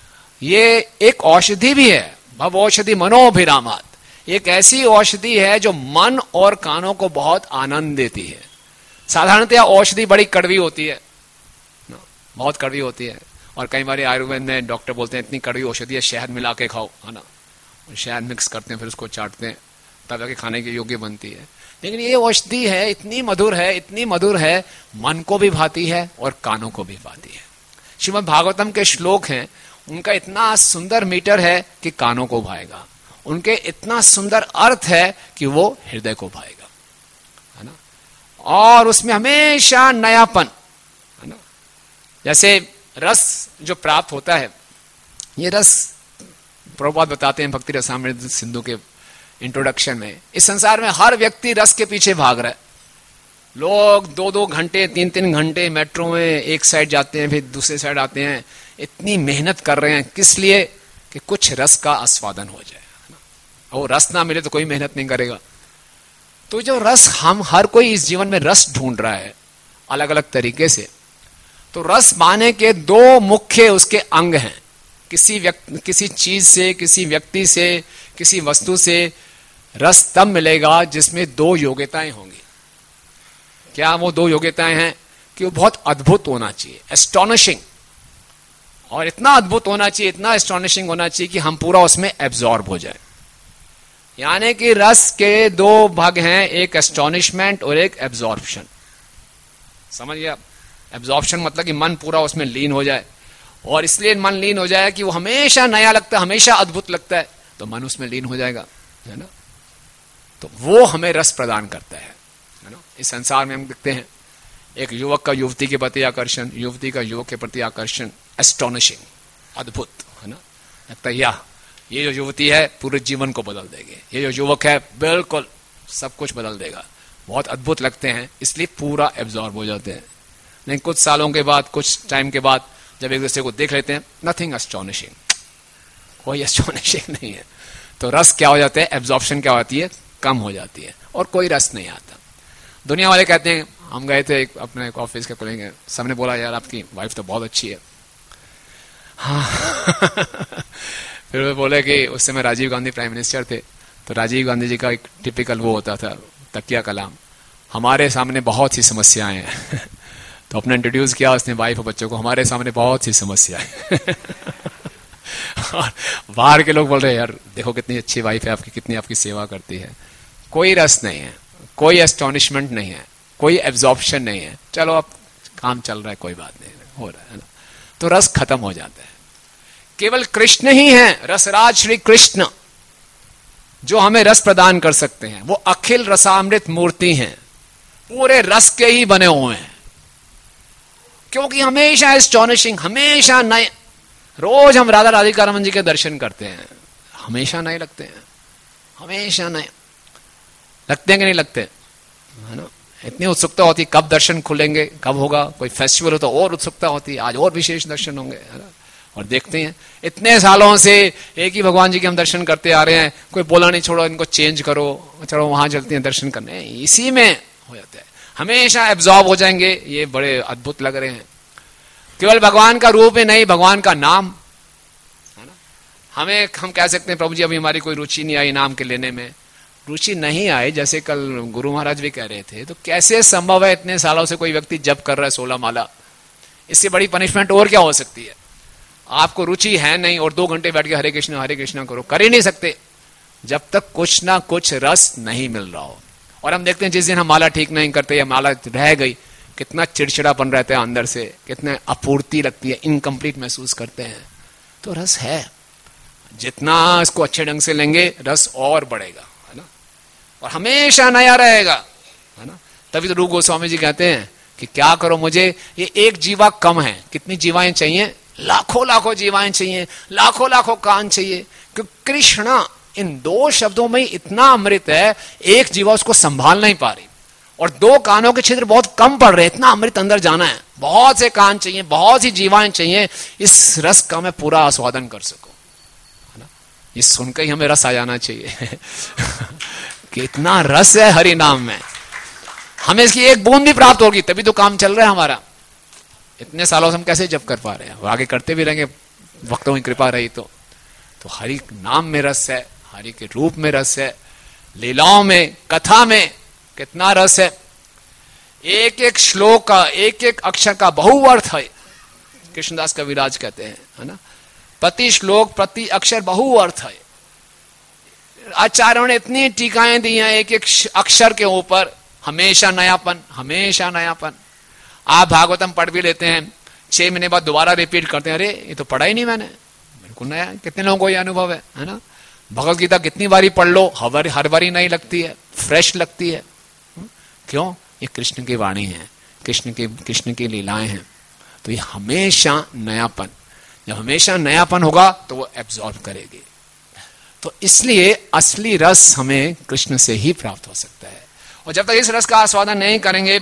ये एक औषधि भी है। भव औषधि मनोभिरामात, एक ऐसी औषधि है जो मन और कानों को बहुत आनंद देती है। साधारणतः औषधि बड़ी कड़वी होती है, बहुत कड़वी होती है, और कई बार आयुर्वेद में डॉक्टर बोलते हैं इतनी कड़वी औषधि है, शहद मिला के खाओ, है ना। शहद मिक्स करते हैं, फिर उसको चाटते हैं, तब जाके खाने के योग्य बनती है। लेकिन ये औषधि है, इतनी मधुर है, इतनी मधुर है, मन को भी भाती है और कानों को भी भाती है। श्रीमद् भागवतम के श्लोक हैं, उनका इतना सुंदर मीटर है कि कानों को भाएगा, उनके इतना सुंदर अर्थ है कि वो हृदय को भाएगा, है ना। और उसमें हमेशा नयापन, है ना। जैसे रस जो प्राप्त होता है, ये रस प्रभुपाद बताते हैं भक्ति रसामृत सिंधु के इंट्रोडक्शन में, इस संसार में हर व्यक्ति रस के पीछे भाग रहा है। लोग दो दो घंटे तीन तीन घंटे मेट्रो में एक साइड जाते हैं, फिर दूसरे साइड आते हैं, इतनी मेहनत कर रहे हैं, किस लिए? कि कुछ रस का आस्वादन हो जाए, है ना। और रस ना मिले तो कोई मेहनत नहीं करेगा। तो जो रस, हम हर कोई इस जीवन में रस ढूंढ रहा है अलग अलग तरीके से। तो रस पाने के दो मुख्य उसके अंग हैं। किसी व्यक्ति, किसी चीज से, किसी व्यक्ति से, किसी वस्तु से रस तब मिलेगा जिसमें दो योग्यताएं होंगी। क्या वो दो योग्यताएं हैं? कि वो बहुत अद्भुत होना चाहिए, एस्टोनिशिंग, और इतना अद्भुत होना चाहिए, इतना एस्टोनिशिंग होना चाहिए कि हम पूरा उसमें एब्जॉर्ब हो जाए। यानी कि रस के दो भाग हैं, एक एस्टोनिशमेंट और एक एब्जॉर्प्शन। समझ गया? एब्जॉर्प्शन मतलब कि मन पूरा उसमें लीन हो जाए, और इसलिए मन लीन हो जाए कि वो हमेशा नया लगता है, हमेशा अद्भुत लगता है, तो मन उसमें लीन हो जाएगा, है ना। तो वो हमें रस प्रदान करता है, है ना। इस संसार में हम देखते हैं एक युवक का युवती के प्रति आकर्षण, युवती का युवक के प्रति आकर्षण, एस्टोनिशिंग, अद्भुत, है ना। लगता है या ये जो युवती है पूरे जीवन को बदल देगी, ये जो युवक है बिल्कुल सब कुछ बदल देगा, बहुत अद्भुत लगते हैं, इसलिए पूरा एब्जॉर्ब हो जाते हैं। लेकिन कुछ सालों के बाद, कुछ टाइम के बाद जब एक दूसरे को देख लेते हैं, नथिंग एस्टोनिशिंग, कोई एस्टोनिशिंग नहीं है। तो रस क्या हो जाता है? एब्जॉर्प्शन क्या होती है? कम हो जाती है, और कोई रस नहीं आता। दुनिया वाले कहते हैं, हम गए थे एक अपने एक ऑफिस के कोलिग, सबने बोला यार आपकी वाइफ तो बहुत अच्छी है। हाँ फिर वे बोले कि उस समय राजीव गांधी प्राइम मिनिस्टर थे, तो राजीव गांधी जी का एक टिपिकल वो होता था तकिया कलाम, हमारे सामने बहुत सी समस्याएं हैं तो अपना इंट्रोड्यूस किया उसने वाइफ और बच्चों को, हमारे सामने बहुत सी समस्या है। और बाहर के लोग बोल रहे हैं यार देखो कितनी अच्छी वाइफ है आपकी, कितनी आपकी सेवा करती है। कोई रस नहीं है, कोई एस्टॉनिशमेंट नहीं है, कोई एब्जॉर्प्शन नहीं है। चलो अब काम चल रहा है, कोई बात नहीं, हो रहा है ना, तो रस खत्म हो जाता है। केवल कृष्ण ही है, रसराज श्री कृष्ण, जो हमें रस प्रदान कर सकते हैं। वो अखिल रसामृत मूर्ति हैं, पूरे रस के ही बने हुए हैं, क्योंकि हमेशा एस्टॉनिशिंग, हमेशा नए। रोज हम राधा राधिका रमन जी के दर्शन करते हैं, हमेशा नए लगते हैं, हमेशा नए लगते हैं कि नहीं लगते, है ना। इतनी उत्सुकता होती है कब दर्शन खुलेंगे, कब होगा, कोई फेस्टिवल हो तो और उत्सुकता होती है, आज और विशेष दर्शन होंगे, है ना। और देखते हैं इतने सालों से एक ही भगवान जी के हम दर्शन करते आ रहे हैं, कोई बोला नहीं छोड़ो इनको चेंज करो, चलो वहां चलते हैं दर्शन करने, इसी में हो जाता है, हमेशा एब्जॉर्ब हो जाएंगे। ये बड़े अद्भुत लग रहे हैं। केवल भगवान का रूप में नहीं, भगवान का नाम, है ना। हमें हम कह सकते हैं प्रभु जी अभी हमारी कोई रुचि नहीं आई नाम के लेने में, रुचि नहीं आई, जैसे कल गुरु महाराज भी कह रहे थे, तो कैसे संभव है इतने सालों से कोई व्यक्ति जप कर रहा है सोलह माला, इससे बड़ी पनिशमेंट और क्या हो सकती है। आपको रुचि है नहीं और दो घंटे बैठ के हरे कृष्णा हरे कृष्णा करो, कर ही नहीं सकते जब तक कुछ ना कुछ रस नहीं मिल रहा हो। और हम देखते हैं जिस दिन हम माला ठीक नहीं करते या माला रह गई, कितना चिड़चिड़ापन रहता है अंदर से, कितने अपूर्ति लगती है, इनकम्प्लीट महसूस करते हैं। तो रस है, जितना इसको अच्छे ढंग से लेंगे रस और बढ़ेगा, है ना, और हमेशा नया रहेगा, है ना। तभी तो रूप गोस्वामी जी कहते हैं कि क्या करो, मुझे ये एक जीवा कम है, कितनी जीवाएं चाहिए, लाखों लाखों जीवाएं चाहिए, लाखों लाखों कान चाहिए, क्योंकि कृष्ण इन दो शब्दों में इतना अमृत है, एक जीवा उसको संभाल नहीं पा रही, और दो कानों के छिद्र बहुत कम पड़ रहे हैं, इतना अमृत अंदर जाना है, बहुत से कान चाहिए, बहुत सी जीवाएं चाहिए, इस रस का मैं पूरा आस्वादन कर सकूं, है ना। ये सुनकर ही हमें रस आ जाना चाहिए कि इतना रस है हरि नाम में, हमें इसकी एक बूंद भी प्राप्त होगी तभी तो काम चल रहा है हमारा। इतने सालों से हम कैसे जप कर पा रहे हैं, आगे करते भी रहेंगे भक्तों की कृपा रही तो। तो हरि नाम में रस है, हरि के रूप में रस है, लीलाओं में, कथा में कितना रस है। एक एक श्लोक का, एक एक अक्षर का बहुअर्थ है, कृष्णदास कविराज कहते हैं, है ना। प्रति श्लोक प्रति अक्षर बहुअर्थ है। आचार्यों ने इतनी टीकाएं दी हैं एक एक अक्षर के ऊपर, हमेशा नयापन, हमेशा नयापन। आप भागवतम पढ़ भी लेते हैं, छह महीने बाद दोबारा रिपीट करते हैं, अरे ये तो पढ़ा ही नहीं मैंने, बिल्कुल नया। कितने लोगों को ये अनुभव है, है ना। भगवत गीता कितनी बारी पढ़ लो, हर हर बारी नहीं लगती है, फ्रेश लगती है। क्यों? ये कृष्ण की वाणी है, कृष्ण की कृष्ण की लीलाएं हैं, तो ये हमेशा नयापन, जब हमेशा नयापन होगा तो वो एब्जॉर्ब करेगी। तो इसलिए असली रस हमें कृष्ण से ही प्राप्त हो सकता है, और जब तक इस रस का आस्वादन नहीं करेंगे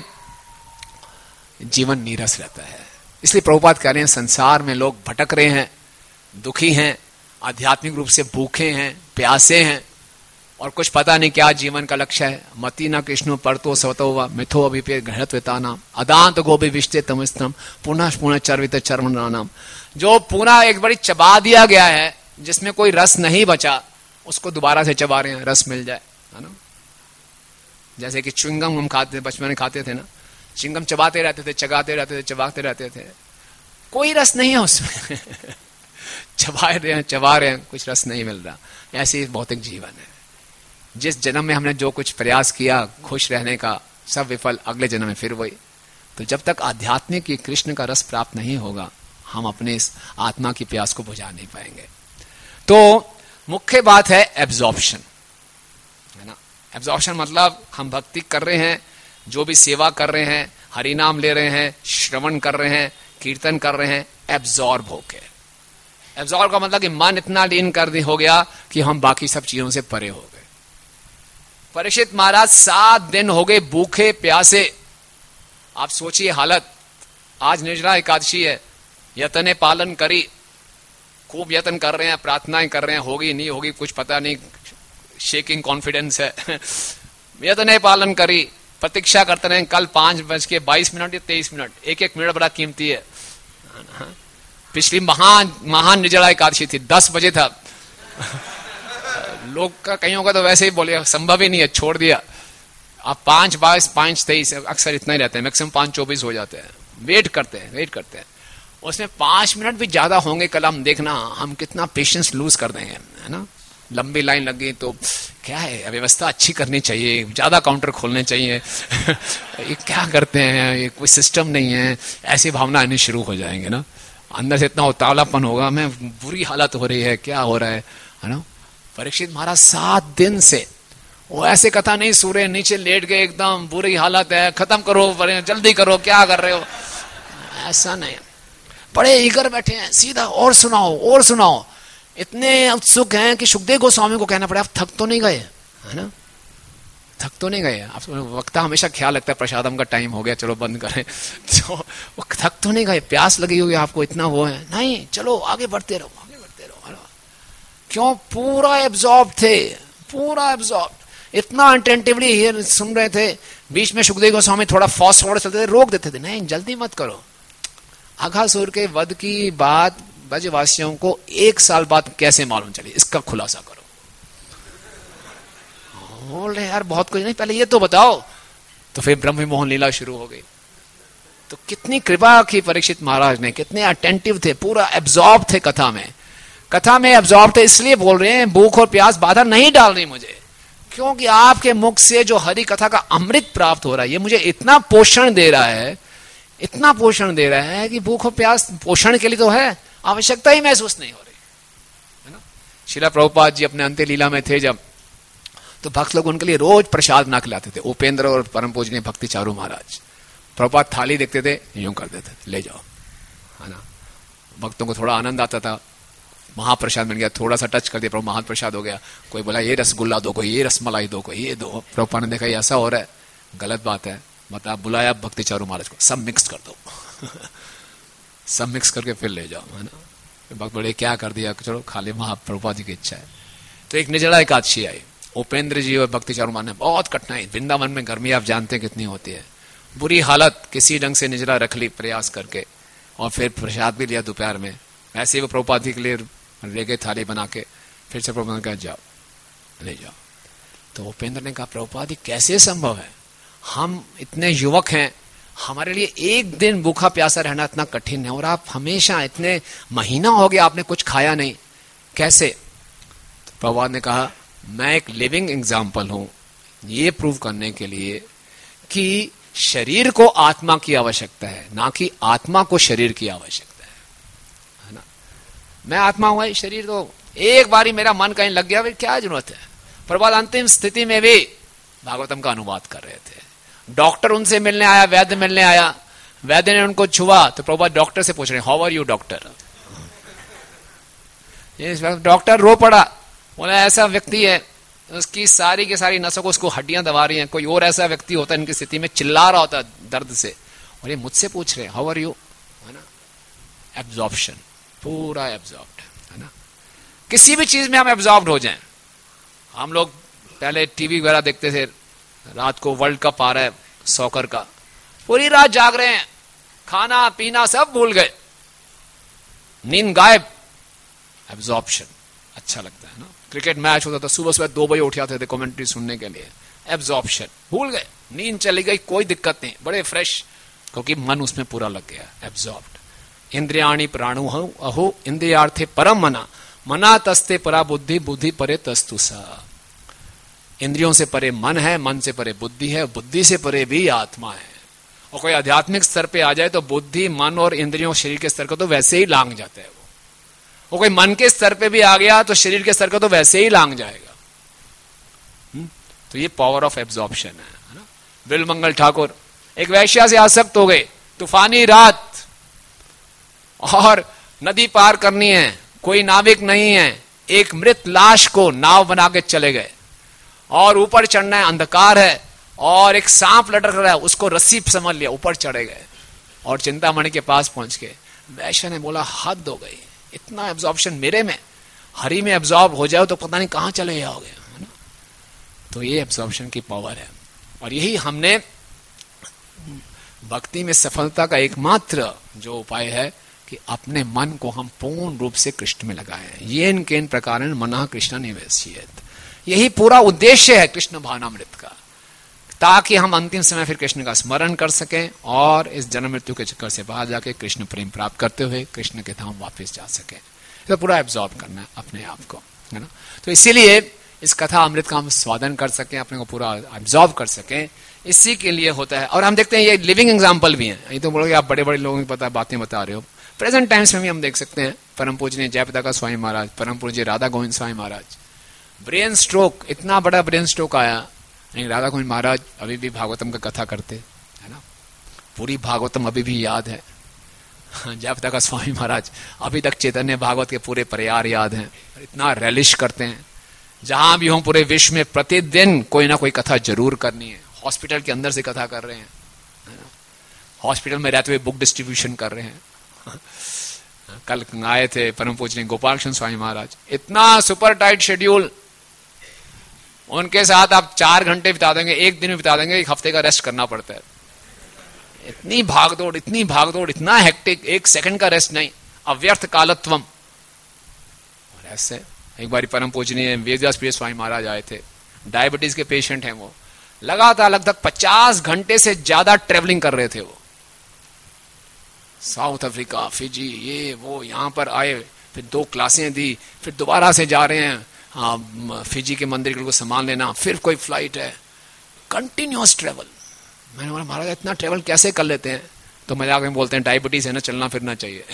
जीवन नीरस रहता है। इसलिए प्रभुपाद कह रहे हैं संसार में लोग भटक रहे हैं, दुखी हैं, आध्यात्मिक रूप से भूखे हैं, प्यासे हैं, और कुछ पता नहीं क्या जीवन का लक्ष्य है। मति न कृष्णो परतो स्वतो व मिथो अभिपे घृतविता नाम अदांत गोभी विष्टे तमस्तम पुनः पुनः चर्वित चर्म नाम। जो पूरा एक बड़ी चबा दिया गया है, जिसमें कोई रस नहीं बचा, उसको दोबारा से चबा रहे हैं, रस मिल जाए, है ना। जैसे कि च्युइंगम हम खाते, बचपन में खाते थे ना, च्युइंगम चबाते रहते थे, चगाते रहते थे, चबाते रहते थे, कोई रस नहीं है उसमें चबा रहे हैं, चबा रहे हैं, कुछ रस नहीं मिल रहा। ऐसे ही भौतिक जीवन है, जिस जन्म में हमने जो कुछ प्रयास किया खुश रहने का, सब विफल, अगले जन्म में फिर वही। तो जब तक आध्यात्मिक कृष्ण का रस प्राप्त नहीं होगा, हम अपने इस आत्मा की प्यास को बुझा नहीं पाएंगे। तो मुख्य बात है एब्जॉर्प्शन, है ना। एब्जॉर्प्शन मतलब हम भक्ति कर रहे हैं, जो भी सेवा कर रहे हैं, हरि नाम ले रहे हैं, श्रवण कर रहे हैं, कीर्तन कर रहे हैं, एब्जॉर्ब होके। एब्जॉर्ब का मतलब कि मन इतना लीन कर दी हो गया कि हम बाकी सब चीजों से परे हो गए। परीक्षित महाराज सात दिन हो गए भूखे प्यासे। आप सोचिए हालत। आज निर्जला एकादशी है, यतने पालन करी, खूब यत्न कर रहे हैं, प्रार्थनाएं कर रहे हैं, होगी नहीं होगी कुछ पता नहीं, शेकिंग कॉन्फिडेंस है यतने पालन करी, प्रतीक्षा करते रहे। कल पांच बज के बाईस मिनट या तेईस मिनट, एक एक मिनट बड़ा कीमती है। पिछली महान महान निर्जला एकादशी थी, दस बजे था लोग का कहीं होगा तो वैसे ही बोले संभव ही नहीं है, छोड़ दिया। अब पांच बाईस पांच तेईस अक्सर इतना ही रहते हैं, मैक्सिमम पांच चौबीस हो जाते हैं, वेट करते हैं वेट करते हैं उसमें पांच मिनट भी ज्यादा होंगे कल हम देखना हम कितना पेशेंस लूज कर देंगे, है ना। लंबी लाइन लग गई तो क्या है, व्यवस्था अच्छी करनी चाहिए, ज्यादा काउंटर खोलने चाहिए ये क्या करते हैं, ये कोई सिस्टम नहीं है, ऐसी भावना आनी शुरू हो जाएंगे ना। अंदर से इतना उतावलापन होगा, मैं बुरी हालत हो रही है, क्या हो रहा है, है ना। परीक्षित महाराज सात दिन से वो ऐसे कथा नहीं सुन रहे, नीचे लेट गए, एकदम बुरी हालत है, खत्म करो, जल्दी करो, क्या कर रहे हो, ऐसा नहीं। बड़े ईगर बैठे हैं, सीधा और सुनाओ और सुनाओ, इतने उत्सुक हैं कि सुखदेव गोस्वामी को कहना पड़ा आप थक तो नहीं गए, है ना, थक तो नहीं गए। आप वक्ता हमेशा ख्याल रखता है प्रसादम का टाइम हो गया, चलो बंद करें, तो वो थक तो नहीं गए, प्यास लगी हुई आपको, इतना वो है नहीं, चलो आगे बढ़ते रहो आगे बढ़ते रहो, है ना। क्यों, पूरा एब्जॉर्ब थे, पूरा एब्जॉर्ब, इतना अटेंटिवली ये सुन रहे थे। बीच में सुखदेव गोस्वामी थोड़ा फास्ट फॉरवर्ड चलते थे, रोक देते थे, नहीं जल्दी मत करो। अघासुर के वध की बात ब्रजवासियों को एक साल बाद कैसे मालूम चली, इसका खुलासा करो। बोल रहे यार बहुत कुछ नहीं, पहले ये तो बताओ। तो फिर ब्रह्म मोहन लीला शुरू हो गई। तो कितनी कृपा की परीक्षित महाराज ने, कितने अटेंटिव थे, पूरा एब्जॉर्ब थे कथा में, कथा में एब्जॉर्ब थे। इसलिए बोल रहे हैं भूख और प्यास बाधा नहीं डाल रही मुझे, क्योंकि आपके मुख से जो हरि कथा का अमृत प्राप्त हो रहा है, ये मुझे इतना पोषण दे रहा है, इतना पोषण दे रहा है कि भूख और प्यास पोषण के लिए तो है, आवश्यकता ही महसूस नहीं हो रही, है ना। श्रील प्रभुपाद जी अपने अंत्य लीला में थे जब, तो भक्त लोग उनके लिए रोज प्रसाद बना के लाते थे। उपेंद्र और परम पूजनीय भक्ति चारू महाराज, प्रभुपाद थाली देखते थे, यूं कर देते थे, ले जाओ, है ना। भक्तों को थोड़ा आनंद आता था, महाप्रसाद मिल गया, थोड़ा सा टच कर दिया, प्रभु महाप्रसाद हो गया। कोई बोला ये रसगुल्ला दो, कोई ये रसमलाई दो, कोई ये दो। प्रभुपाद ने देखा ये ऐसा हो रहा है, गलत बात है, मतलब बुलाया भक्ति चारू महाराज को, सब मिक्स कर दो सब मिक्स करके फिर ले जाओ, है ना। भक्त बोले क्या कर दिया, चलो खा ले, महाप्रभुपाद जी की इच्छा है। तो एक निर्जला एकादशी आई, उपेंद्र जी और भक्ति चारू महाराज ने बहुत कठिनाई, वृंदावन में गर्मी आप जानते हैं कितनी होती है, बुरी हालत, किसी ढंग से निर्जला रख ली प्रयास करके, और फिर प्रसाद भी लिया दोपहर में। ऐसे ही वो प्रभुपाद जी के लिए ले गए थाली बना के, फिर से प्रभुपाद ने कहा जाओ ले जाओ। तो उपेंद्र ने कहा प्रभुपाद जी कैसे संभव है, हम इतने युवक हैं, हमारे लिए एक दिन भूखा प्यासा रहना इतना कठिन है, और आप हमेशा इतने महीना हो गया आपने कुछ खाया नहीं, कैसे। तो प्रभुपाद ने कहा मैं एक लिविंग एग्जाम्पल हूं, ये प्रूव करने के लिए कि शरीर को आत्मा की आवश्यकता है, ना कि आत्मा को शरीर की आवश्यकता है, है ना। मैं आत्मा हुआ, शरीर तो एक बारी मेरा मन कहीं लग गया, फिर क्या जरूरत है। प्रभुपाद अंतिम स्थिति में भी भागवतम का अनुवाद कर रहे थे, डॉक्टर उनसे मिलने आया, वैद्य मिलने आया, वैद्य ने उनको छुआ, तो प्रभुपाद डॉक्टर से पूछ रहे how are you doctor. Doctor रो पड़ा, बोला ऐसा व्यक्ति है, उसकी सारी की सारी नसों को उसको हड्डियां दबा रही हैं, कोई और ऐसा व्यक्ति होता है इनकी स्थिति में चिल्ला रहा होता दर्द से, और ये मुझसे पूछ रहे हाउ आर यू, है ना। एब्जॉर्प्शन, पूरा एब्जॉर्ब्ड, है ना। किसी भी चीज में हम एब्जॉर्ब्ड हो जाएं। हम लोग पहले टीवी वगैरह देखते थे, रात को वर्ल्ड कप आ रहा है सॉकर का, पूरी रात जाग रहे हैं, खाना पीना सब भूल गए, नींद गायब, एब्जॉर्प्शन। अच्छा लगता है ना, क्रिकेट मैच होता था, सुबह सुबह दो बजे उठ जाते थे कमेंट्री सुनने के लिए, एब्जॉर्प्शन, भूल गए, नींद चली गई, कोई दिक्कत नहीं, बड़े फ्रेश, क्योंकि मन उसमें पूरा लग गया, एब्जॉर्ब्ड। इंद्रियाणि प्राणु अहो इंद्रियार्थे परम मना, मना तस्ते परा बुद्धि, बुद्धि परे तस्तु सा। इंद्रियों से परे मन है, मन से परे बुद्धि है, बुद्धि से परे भी आत्मा है। और कोई आध्यात्मिक स्तर पे आ जाए तो बुद्धि, मन और इंद्रियों शरीर के स्तर को तो वैसे ही लांग जाता है वो। और कोई मन के स्तर पे भी आ गया तो शरीर के स्तर को तो वैसे ही लांग जाएगा। हुँ? तो ये पावर ऑफ एब्जॉर्प्शन है, है ना। बिलमंगल ठाकुर एक वैश्या से आसक्त हो गए, तूफानी रात, और नदी पार करनी है, कोई नाविक नहीं है, एक मृत लाश को नाव बना के चले गए, और ऊपर चढ़ना है, अंधकार है, और एक सांप लटक रहा है, उसको रस्सी समझ लिया, ऊपर चढ़े गए, और चिंतामणि के पास पहुंच गए। वैश्य ने बोला हद हो गई, इतना एब्जॉर्प्शन मेरे में, हरि में एब्जॉर्ब हो जाओ तो पता नहीं कहां चले जाओगे, है ना। तो ये एब्जॉर्प्शन की पावर है, और यही हमने भक्ति में सफलता का एकमात्र जो उपाय है कि अपने मन को हम पूर्ण रूप से कृष्ण में लगाएं। येन केन प्रकारेण मनः कृष्ण निवेशयेत्, यही पूरा उद्देश्य है कृष्ण भावनामृत का। ताकि हम अंतिम समय फिर कृष्ण का स्मरण कर सकें और इस जन्म मृत्यु के चक्कर से बाहर जाके कृष्ण प्रेम प्राप्त करते हुए कृष्ण के धाम वापस जा सकें। तो पूरा एब्जॉर्ब करना है अपने आप को, है ना। तो इसीलिए इस कथा अमृत का हम स्वादन कर सकें, अपने को पूरा एब्जॉर्ब कर सकें, इसी के लिए होता है। और हम देखते हैं ये लिविंग एग्जाम्पल भी है। ये तो बोलोगे आप बड़े बड़े लोगों की पता बातें बता रहे हो, प्रेजेंट टाइम्स में भी हम देख सकते हैं। परम पूजनीय जयप्रदा स्वामी महाराज, परम पूज्य राधा गोविंद स्वामी महाराज, ब्रेन स्ट्रोक, इतना बड़ा ब्रेन स्ट्रोक आया, नहीं राधा गोविंद महाराज अभी भी भागवतम का कथा करते, है ना। पूरी भागवतम अभी भी याद है। जयप्रदा का स्वामी महाराज अभी तक चैतन्य भागवत के पूरे परिवार याद हैं, इतना रेलिश करते हैं। जहां भी हों पूरे विश्व में प्रतिदिन कोई ना कोई कथा जरूर करनी है। हॉस्पिटल के अंदर से कथा कर रहे हैं, है ना। हॉस्पिटल में रहते हुए बुक डिस्ट्रीब्यूशन कर रहे हैं। कल आए थे परम पूजनीय गोपाल कृष्ण स्वामी महाराज, इतना सुपर टाइट शेड्यूल, उनके साथ आप चार घंटे बिता देंगे, एक दिन में बिता देंगे, एक हफ्ते का रेस्ट करना पड़ता है। इतनी भागदौड़, इतनी भागदौड़, इतना हेक्टिक, एक सेकंड का रेस्ट नहीं, अव्यर्थ कालत्वम। और ऐसे एक बार परम पूजनीय वेदव्यास प्रिय स्वामी महाराज आए थे, डायबिटीज के पेशेंट हैं वो, लगातार लगभग पचास घंटे से ज्यादा ट्रेवलिंग कर रहे थे वो, साउथ अफ्रीका, फिजी, ये वो, यहां पर आए, फिर दो क्लासें दी, फिर दोबारा से जा रहे हैं, हाँ फिजी के मंदिर को संभाल लेना, फिर कोई फ्लाइट है, कंटिन्यूअस ट्रेवल। मैंने बोला महाराज इतना ट्रेवल कैसे कर लेते हैं? तो मजाक में बोलते हैं डायबिटीज है ना, चलना फिरना चाहिए।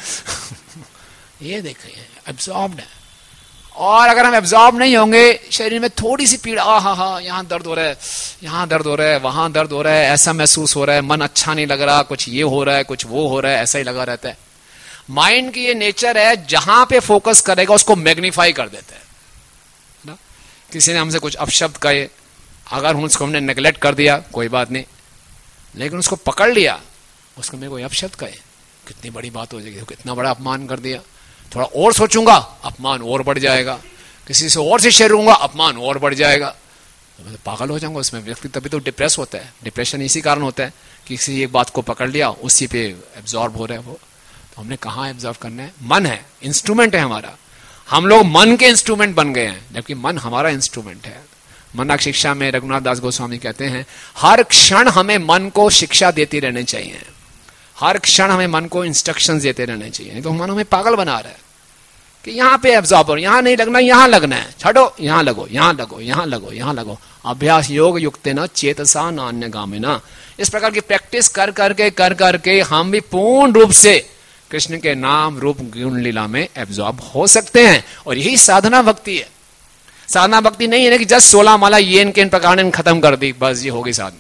ये देखिए एब्जॉर्ब्ड है। और अगर हम एब्जॉर्ब नहीं होंगे, शरीर में थोड़ी सी पीड़ा, आ हा हा यहाँ दर्द हो रहा है, यहाँ दर्द हो रहा है, वहां दर्द हो रहा है, ऐसा महसूस हो रहा है, मन अच्छा नहीं लग रहा, कुछ ये हो रहा है, कुछ वो हो रहा है, ऐसा ही लगा रहता है। माइंड की ये नेचर है, जहां पे फोकस करेगा उसको मैग्नीफाई कर देता है ना। किसी ने हमसे कुछ अपशब्द कहे, अगर उसको हमने नेग्लेक्ट कर दिया कोई बात नहीं, लेकिन उसको पकड़ लिया, उसको मेरे को अपशब्द कहे, कितनी बड़ी बात हो जाएगी, कितना बड़ा अपमान कर दिया, थोड़ा और सोचूंगा अपमान और बढ़ जाएगा, किसी से और से शेयर करूंगा अपमान और बढ़ जाएगा, तो मैं तो पागल हो जाऊंगा उसमें। व्यक्ति तभी तो डिप्रेस होता है। डिप्रेशन इसी कारण होता है कि किसी एक बात को पकड़ लिया, उसी पे एब्जॉर्ब हो रहा है वो। तो हमने कहाँ एब्जॉर्ब करना है? मन है, इंस्ट्रूमेंट है हमारा। हम लोग मन के इंस्ट्रूमेंट बन गए हैं, जबकि मन हमारा इंस्ट्रूमेंट है। मनक शिक्षा में रघुनाथ दास गोस्वामी कहते हैं, हर क्षण हमें मन को शिक्षा देती रहनी चाहिए, हर क्षण हमें मन को इंस्ट्रक्शंस देते रहने चाहिए। तो मन हमें पागल बना रहा है कि यहाँ पे एब्जॉर्बर, यहाँ नहीं लगना, यहाँ लगना है, छड़ो, यहाँ लगो, यहाँ लगो, यहाँ लगो, यहाँ लगो। अभ्यास योग युक्त न चेतसा नान्य गामिना। इस प्रकार की प्रैक्टिस कर करके कर करके हम भी पूर्ण रूप से कृष्ण के नाम रूप गुण लीला में एब्जॉर्ब हो सकते हैं। और यही साधना भक्ति है। साधना भक्ति नहीं है ना कि जस्ट सोलह माला ये इनके इन प्रकार खत्म कर दी, बस ये होगी साधना।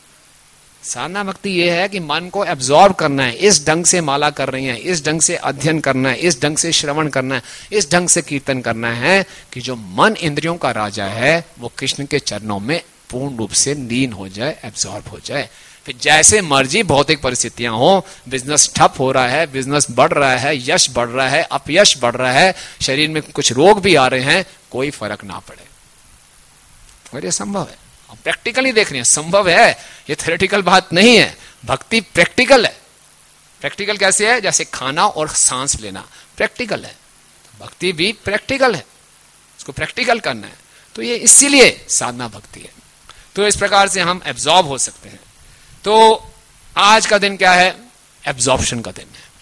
साधना भक्ति ये है कि मन को एब्जॉर्ब करना है, इस ढंग से माला कर रही है, इस ढंग से अध्ययन करना है, इस ढंग से श्रवण करना है, इस ढंग से कीर्तन करना है कि जो मन इंद्रियों का राजा है वो कृष्ण के चरणों में पूर्ण रूप से लीन हो जाए, एब्जॉर्ब हो जाए। फिर जैसे मर्जी भौतिक परिस्थितियां हो, बिजनेस ठप हो रहा है, बिजनेस बढ़ रहा है, यश बढ़ रहा है, अपयश बढ़ रहा है, शरीर में कुछ रोग भी आ रहे हैं, कोई फर्क ना पड़े। और ये संभव है, प्रैक्टिकली देख रहे हैं, संभव है, ये थ्योरेटिकल बात नहीं है। भक्ति प्रैक्टिकल है। प्रैक्टिकल कैसे है? जैसे खाना और सांस लेना प्रैक्टिकल है, भक्ति भी प्रैक्टिकल है, उसको प्रैक्टिकल करना है। तो ये इसीलिए साधना भक्ति है। तो इस प्रकार से हम एब्जॉर्ब हो सकते हैं। तो आज का दिन क्या है? एब्जॉर्प्शन का दिन है,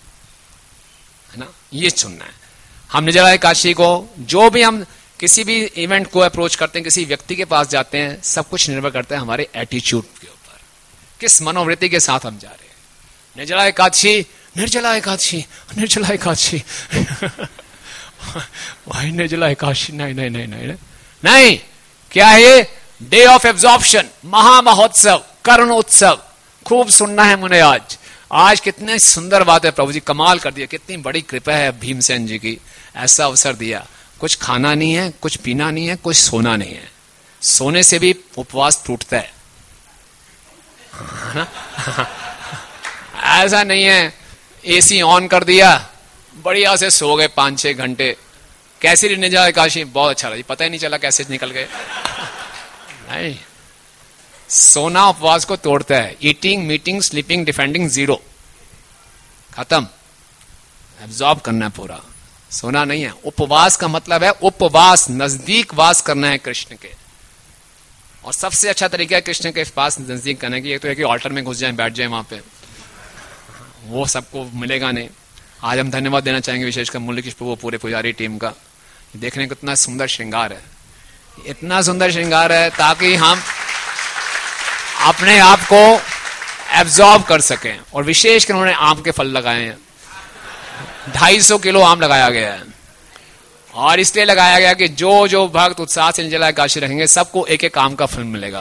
है ना। ये सुनना है। हम निर्जला एकादशी को, जो भी हम किसी भी इवेंट को अप्रोच करते हैं, किसी व्यक्ति के पास जाते हैं, सब कुछ निर्भर करता है हमारे एटीट्यूड के ऊपर, किस मनोवृत्ति के साथ हम जा रहे हैं। निर्जला एकादशी, निर्जला एकादशी, निर्जला एकादशी, भाई निर्जला एकादशी, नहीं नहीं नहीं नहीं नहीं, क्या है ये? डे ऑफ एब्जॉर्प्शन, महामहोत्सव, करुणोत्सव। खूब सुनना है मुझे आज। आज कितने सुंदर बात है, प्रभु जी कमाल कर दिया, कितनी बड़ी कृपा है भीमसेन जी की, ऐसा अवसर दिया। कुछ खाना नहीं है, कुछ पीना नहीं है, कुछ सोना नहीं है। सोने से भी उपवास टूटता है, ऐसा नहीं है एसी ऑन कर दिया, बढ़िया से सो गए पांच छह घंटे, कैसे रहने जाए काशी, बहुत अच्छा लगा, पता ही नहीं चला कैसे निकल गए। नहीं, सोना उपवास को तोड़ता है। Eating, meeting, sleeping, defending, zero, खत्म। एब्जॉर्ब करना है पूरा, सोना नहीं है। उपवास का मतलब है उपवास, नजदीक वास करना है कृष्ण के। और सबसे अच्छा तरीका है कृष्ण के पास नजदीक करने की, एक तो है कि ऑल्टर में घुस जाए, बैठ जाए वहां पे, वो सबको मिलेगा नहीं। आज हम धन्यवाद देना चाहेंगे विशेषकर मुरलीकृष्ण प्रभु पूरे पुजारी टीम का, देखने को इतना सुंदर श्रृंगार है, इतना सुंदर श्रृंगार है ताकि हम अपने आप को एब्जॉर्ब कर सकें। और विशेषकर उन्होंने आम के फल लगाए हैं, ढाई सौ किलो आम लगाया गया है, और इसलिए लगाया गया कि जो जो भक्त उत्साह से निर्जला एकादशी रखेंगे सबको एक एक आम का फल मिलेगा।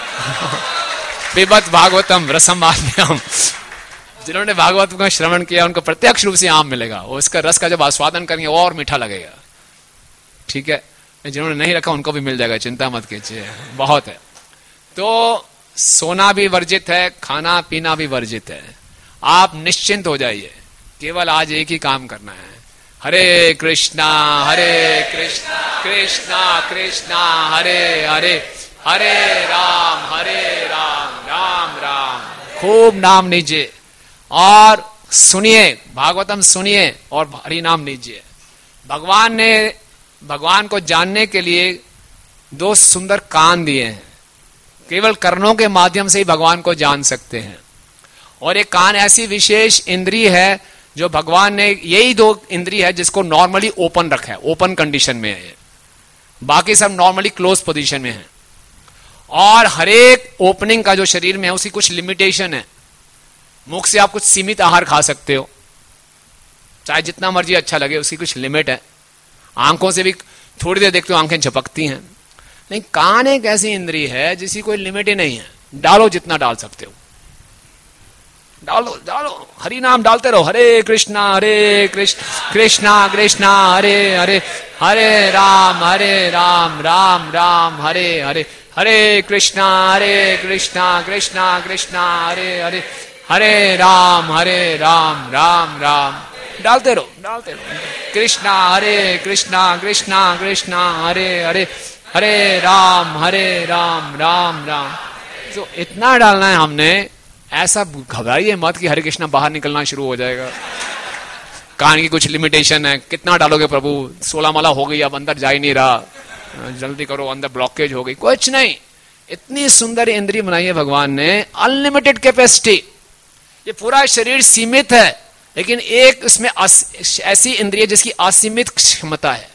पिबत भागवतम रसम आद्यम, जिन्होंने भागवत का श्रवण किया उनको प्रत्यक्ष रूप से आम मिलेगा, और उसका रस का जब आस्वादन करेंगे और मीठा लगेगा। ठीक है, जिन्होंने नहीं रखा उनको भी मिल जाएगा, चिंता मत कीजिए, बहुत है। तो सोना भी वर्जित है, खाना पीना भी वर्जित है, आप निश्चिंत हो जाइए, केवल आज एक ही काम करना है, हरे कृष्णा हरे कृष्णा कृष्णा कृष्णा हरे हरे, हरे राम हरे राम राम राम। खूब नाम लीजिए और सुनिए, भागवतम सुनिए और हरि नाम लीजिए। भगवान ने भगवान को जानने के लिए दो सुंदर कान दिए हैं, केवल कर्णों के माध्यम से ही भगवान को जान सकते हैं। और एक कान ऐसी विशेष इंद्रिय है जो भगवान ने, यही दो इंद्रिय है जिसको नॉर्मली ओपन रखा है, ओपन कंडीशन में है, बाकी सब नॉर्मली क्लोज पोजीशन में है। और हर एक ओपनिंग का जो शरीर में है उसकी कुछ लिमिटेशन है। मुख से आप कुछ सीमित आहार खा सकते हो, चाहे जितना मर्जी अच्छा लगे, उसकी कुछ लिमिट है। आंखों से भी थोड़ी देर देखते हो आंखें झपकती हैं, नहीं, कान एक ऐसी इंद्रिय है जिसकी कोई लिमिट ही नहीं है, डालो जितना डाल सकते हो, डालो डालो, हरि नाम डालते रहो, हरे कृष्णा हरे कृष्ण कृष्णा कृष्णा हरे हरे, हरे राम हरे राम राम राम हरे हरे, हरे कृष्णा हरे कृष्णा कृष्णा कृष्णा हरे हरे, हरे राम हरे राम राम राम, डालते रहो डालते रहो, कृष्णा हरे कृष्णा कृष्णा कृष्णा हरे हरे, हरे राम हरे राम राम राम। तो इतना डालना है हमने, ऐसा घबराइए मत कि हरे कृष्णा बाहर निकलना शुरू हो जाएगा। कान की कुछ लिमिटेशन है, कितना डालोगे प्रभु, सोलह माला हो गई, अब अंदर जा ही नहीं रहा, जल्दी करो, अंदर ब्लॉकेज हो गई, कुछ नहीं। इतनी सुंदर इंद्रिय बनाई है भगवान ने, अनलिमिटेड कैपेसिटी। ये पूरा शरीर सीमित है, लेकिन एक इसमें ऐसी इंद्रिय जिसकी असीमित क्षमता है।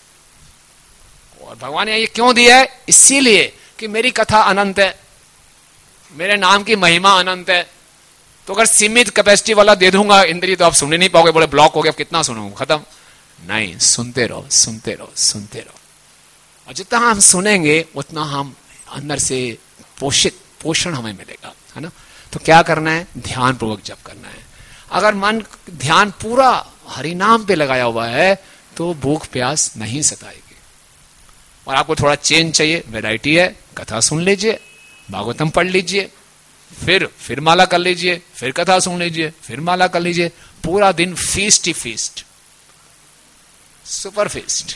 और भगवान ने ये क्यों दिया है? इसीलिए कि मेरी कथा अनंत है, मेरे नाम की महिमा अनंत है। तो अगर सीमित कैपेसिटी वाला दे दूंगा इंद्रिय तो आप सुन नहीं पाओगे, बोले ब्लॉक हो गया, अब कितना सुनूंगा, खत्म। नहीं, सुनते रहो सुनते रहो सुनते रहो, और जितना हम सुनेंगे उतना हम अंदर से पोषित पोषण हमें मिलेगा, है ना। तो क्या करना है? ध्यान पूर्वक जप करना है। अगर मन ध्यान पूरा हरिनाम पे लगाया हुआ है तो भूख प्यास नहीं सताएगी। और आपको थोड़ा चेंज चाहिए, वैरायटी है, कथा सुन लीजिए, भागवतम पढ़ लीजिए, फिर फिर माला कर लीजिए, फिर कथा सुन लीजिए, फिर माला कर लीजिए, पूरा दिन फीस्ट ही फीस्ट, सुपर फीस्ट।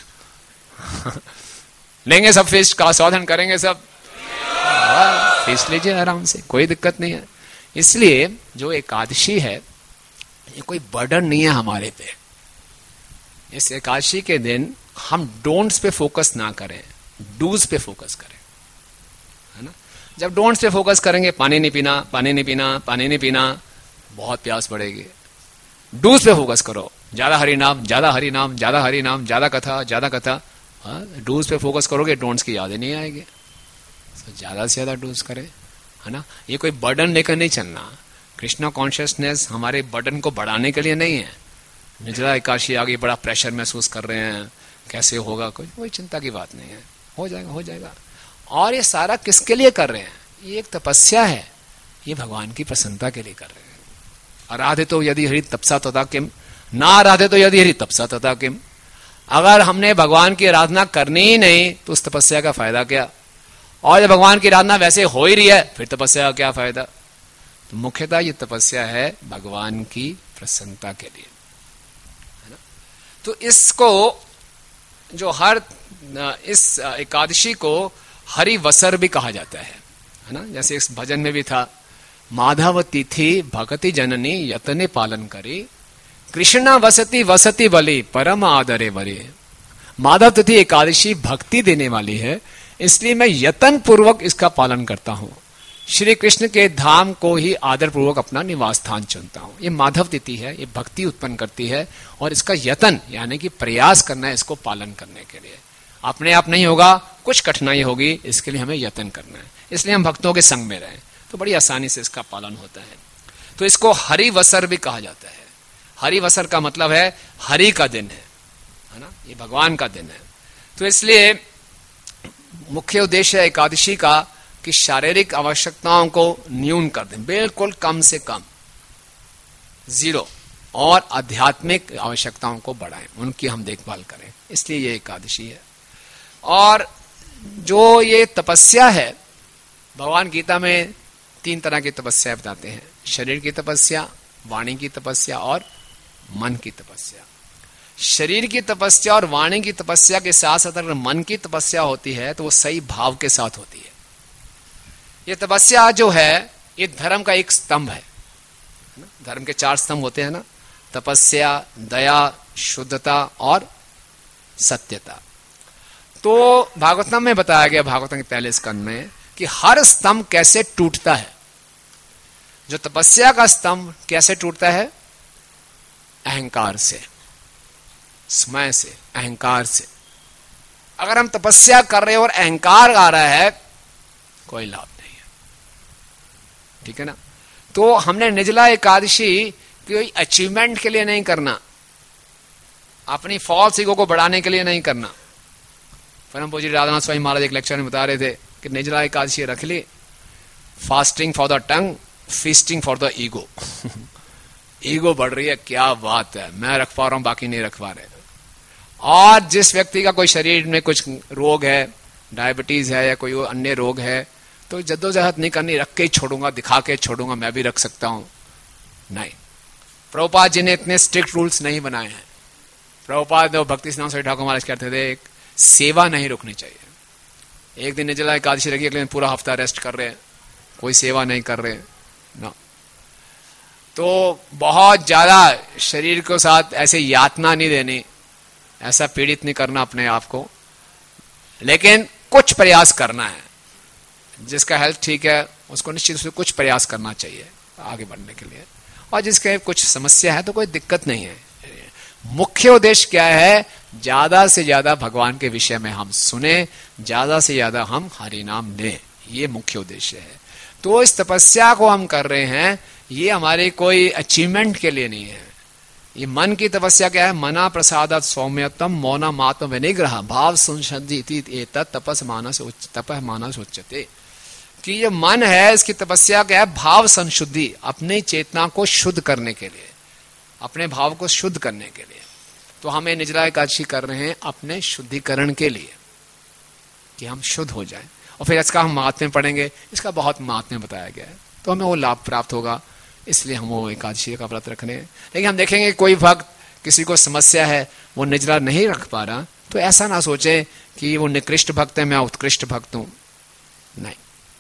लेंगे सब फीस्ट का आस्वादन करेंगे सब, फीस्ट लीजिए आराम से, कोई दिक्कत नहीं है। इसलिए जो एकादशी है ये कोई बर्डन नहीं है हमारे पे। इस एकादशी के दिन हम डोंट्स पे फोकस ना करें, डूज पे फोकस करें, है ना। जब डोंट्स पे फोकस करेंगे, पानी नहीं पीना पानी नहीं पीना पानी नहीं पीना, बहुत प्यास बढ़ेगी। डूज पे फोकस करो, ज्यादा हरि नाम ज्यादा हरि नाम ज्यादा हरि नाम, ज्यादा कथा ज्यादा कथा। डूज पे फोकस करोगे, डोंट्स की यादें नहीं आएगी। तो ज्यादा से ज्यादा डूज करें, है ना। ये कोई बर्डन लेकर नहीं चलना। कृष्णा कॉन्शियसनेस हमारे बर्डन को बढ़ाने के लिए नहीं है। निर्जला एकादशी आगे बड़ा प्रेशर महसूस कर रहे हैं, कैसे होगा, कोई कोई चिंता की बात नहीं है, हो जाएगा हो जाएगा। और ये सारा किसके लिए कर रहे हैं? ये एक तपस्या है, ये भगवान की प्रसन्नता के लिए कर रहे हैं। आराधे तो यदि हरि तपसा तथा किम, ना आराधे तो यदि हरि तपसा तथा किम। अगर हमने भगवान की आराधना करनी ही नहीं तो उस तपस्या का फायदा क्या? और जब भगवान की आराधना वैसे हो ही रही है फिर तपस्या का क्या फायदा? तो मुख्यतः ये तपस्या है भगवान की प्रसन्नता के लिए, है ना। तो इसको जो हर इस एकादशी को हरिवसर भी कहा जाता है, है ना। जैसे इस भजन में भी था, माधव तिथि भक्ति जननी यतने पालन करी, कृष्णा वसती वसती बली परम आदरे वरी। माधव तिथि एकादशी भक्ति देने वाली है, इसलिए मैं यत्न पूर्वक इसका पालन करता हूं। श्री कृष्ण के धाम को ही आदर पूर्वक अपना निवास स्थान चुनता हूं। ये माधव तिथि है, ये भक्ति उत्पन्न करती है और इसका यत्न यानी कि प्रयास करना है इसको पालन करने के लिए। अपने आप नहीं होगा, कुछ कठिनाई होगी, इसके लिए हमें यत्न करना है। इसलिए हम भक्तों के संग में रहें तो बड़ी आसानी से इसका पालन होता है। तो इसको हरिवसर भी कहा जाता है। हरिवसर का मतलब है हरि का दिन है, है ना, ये भगवान का दिन है। तो इसलिए मुख्य उद्देश्य है एकादशी का कि शारीरिक आवश्यकताओं को न्यून कर दें, बिल्कुल कम से कम, जीरो, और आध्यात्मिक आवश्यकताओं को बढ़ाएं, उनकी हम देखभाल करें, इसलिए ये एकादशी है। और जो ये तपस्या है, भगवान गीता में तीन तरह की तपस्या बताते हैं, शरीर की तपस्या, वाणी की तपस्या और मन की तपस्या। शरीर की तपस्या और वाणी की तपस्या के साथ साथ अगर मन की तपस्या होती है तो वो सही भाव के साथ होती है। ये तपस्या जो है ये धर्म का एक स्तंभ है। धर्म के चार स्तंभ होते हैं ना, तपस्या, दया, शुद्धता और सत्यता। तो भागवतम में बताया गया, भागवतम के पहले स्कंद में, कि हर स्तंभ कैसे टूटता है। जो तपस्या का स्तंभ कैसे टूटता है? अहंकार से, स्मय से, अहंकार से। अगर हम तपस्या कर रहे हैं और अहंकार आ रहा है, कोई लाभ नहीं है, ठीक है ना। तो हमने निर्जला एकादशी कोई अचीवमेंट के लिए नहीं करना, अपनी फॉल्स ईगो को बढ़ाने के लिए नहीं करना। परम पूज्य राधानाथ स्वामी महाराज एक लेक्चर में बता रहे थे कि निर्जला एकादशी रख ली, fasting for the tongue, feasting for the ego. Ego बढ़ रही है, क्या बात है, मैं रख पा रहा हूं, बाकी नहीं रख पा रहे। और जिस व्यक्ति का कोई शरीर में कुछ रोग है, डायबिटीज है या कोई अन्य रोग है, तो जद्दोजहद नहीं करनी, रख के ही छोड़ूंगा, दिखा के छोड़ूंगा, मैं भी रख सकता हूं, नहीं। प्रभुपाद जी ने इतने स्ट्रिक्ट रूल्स नहीं बनाए हैं। प्रभुपाद भक्ति सिद्धांत स्वामी ठाकुर महाराज कहते थे सेवा नहीं रुकनी चाहिए। एक दिन निर्जला एकादशी रखी, अगले दिन पूरा हफ्ता रेस्ट कर रहे हैं, कोई सेवा नहीं कर रहे ना। तो बहुत ज्यादा शरीर को साथ ऐसे यातना नहीं देनी, ऐसा पीड़ित नहीं करना अपने आप को, लेकिन कुछ प्रयास करना है। जिसका हेल्थ ठीक है उसको निश्चित रूप से कुछ प्रयास करना चाहिए आगे बढ़ने के लिए, और जिसके कुछ समस्या है तो कोई दिक्कत नहीं है। मुख्य उद्देश्य क्या है? ज्यादा से ज्यादा भगवान के विषय में हम सुने, ज्यादा से ज्यादा हम हरि नाम लें, ये मुख्य उद्देश्य है। तो इस तपस्या को हम कर रहे हैं, ये हमारे कोई अचीवमेंट के लिए नहीं है। ये मन की तपस्या क्या है? मना प्रसादत सौम्यतम मौना मात्म विनिग्रह भाव संशुद्धि तपस मानस तपह मानस उच्यते। कि ये मन है, इसकी तपस्या क्या है? भाव संशुद्धि, अपनी चेतना को शुद्ध करने के लिए, अपने भाव को शुद्ध करने के लिए। तो हमें निर्जला एकादशी कर रहे हैं अपने शुद्धिकरण के लिए, कि हम शुद्ध हो जाएं। और फिर इसका हम महात्म्य पढ़ेंगे, इसका बहुत महात्म्य बताया गया है, तो हमें वो लाभ प्राप्त होगा, इसलिए हम वो एकादशी का व्रत रख रहे हैं। लेकिन हम देखेंगे कोई भक्त, किसी को समस्या है, वो निर्जला नहीं रख पा रहा, तो ऐसा ना सोचे कि वो निकृष्ट भक्त है, मैं उत्कृष्ट भक्त हूं, नहीं।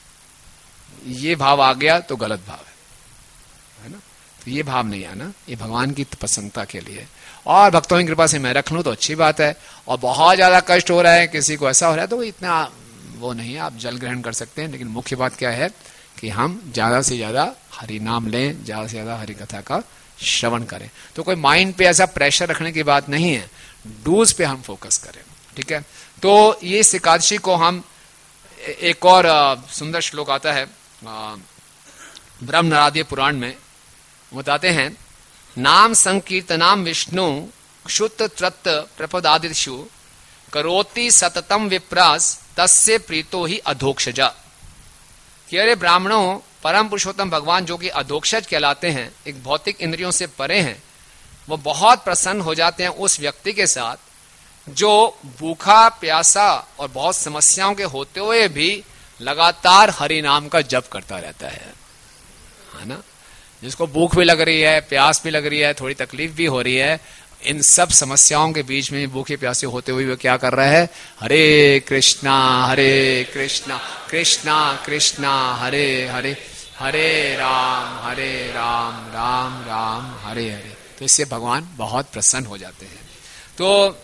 ये भाव आ गया तो गलत भाव है, है ना। तो ये भाव नहीं आना, ये भगवान की प्रसन्नता के लिए। और भक्तों की कृपा से मैं रख लूं तो अच्छी बात है, और बहुत ज्यादा कष्ट हो रहा है, किसी को ऐसा हो रहा है, तो इतना वो नहीं, आप जल ग्रहण कर सकते हैं। लेकिन मुख्य बात क्या है कि हम ज्यादा से ज्यादा हरि नाम लें, ज्यादा से ज्यादा हरि कथा का श्रवण करें। तो कोई माइंड पे ऐसा प्रेशर रखने की बात नहीं है, डूज पे हम फोकस करें, ठीक है। तो ये इस एकादशी को हम, एक और सुंदर श्लोक आता है ब्रह्म नारादीय पुराण में, बताते हैं, नाम संकीर्तनाम विष्णु क्षुत त्रत प्रपदादिषु करोति सततम विप्रास तस्य प्रीतो ही अधोक्षजा। कि अरे ब्राह्मणों, परम पुरुषोत्तम भगवान जो कि अधोक्षज कहलाते हैं, एक भौतिक इंद्रियों से परे हैं, वो बहुत प्रसन्न हो जाते हैं उस व्यक्ति के साथ जो भूखा प्यासा और बहुत समस्याओं के होते हुए भी लगातार हरि नाम का जप करता रहता है, है ना। जिसको भूख भी लग रही है, प्यास भी लग रही है, थोड़ी तकलीफ भी हो रही है, इन सब समस्याओं के बीच में भूखे प्यासे होते हुए वो क्या कर रहा है? हरे कृष्णा हरे कृष्णा कृष्णा कृष्णा हरे हरे, हरे राम हरे राम राम राम हरे हरे। तो इससे भगवान बहुत प्रसन्न हो जाते हैं। तो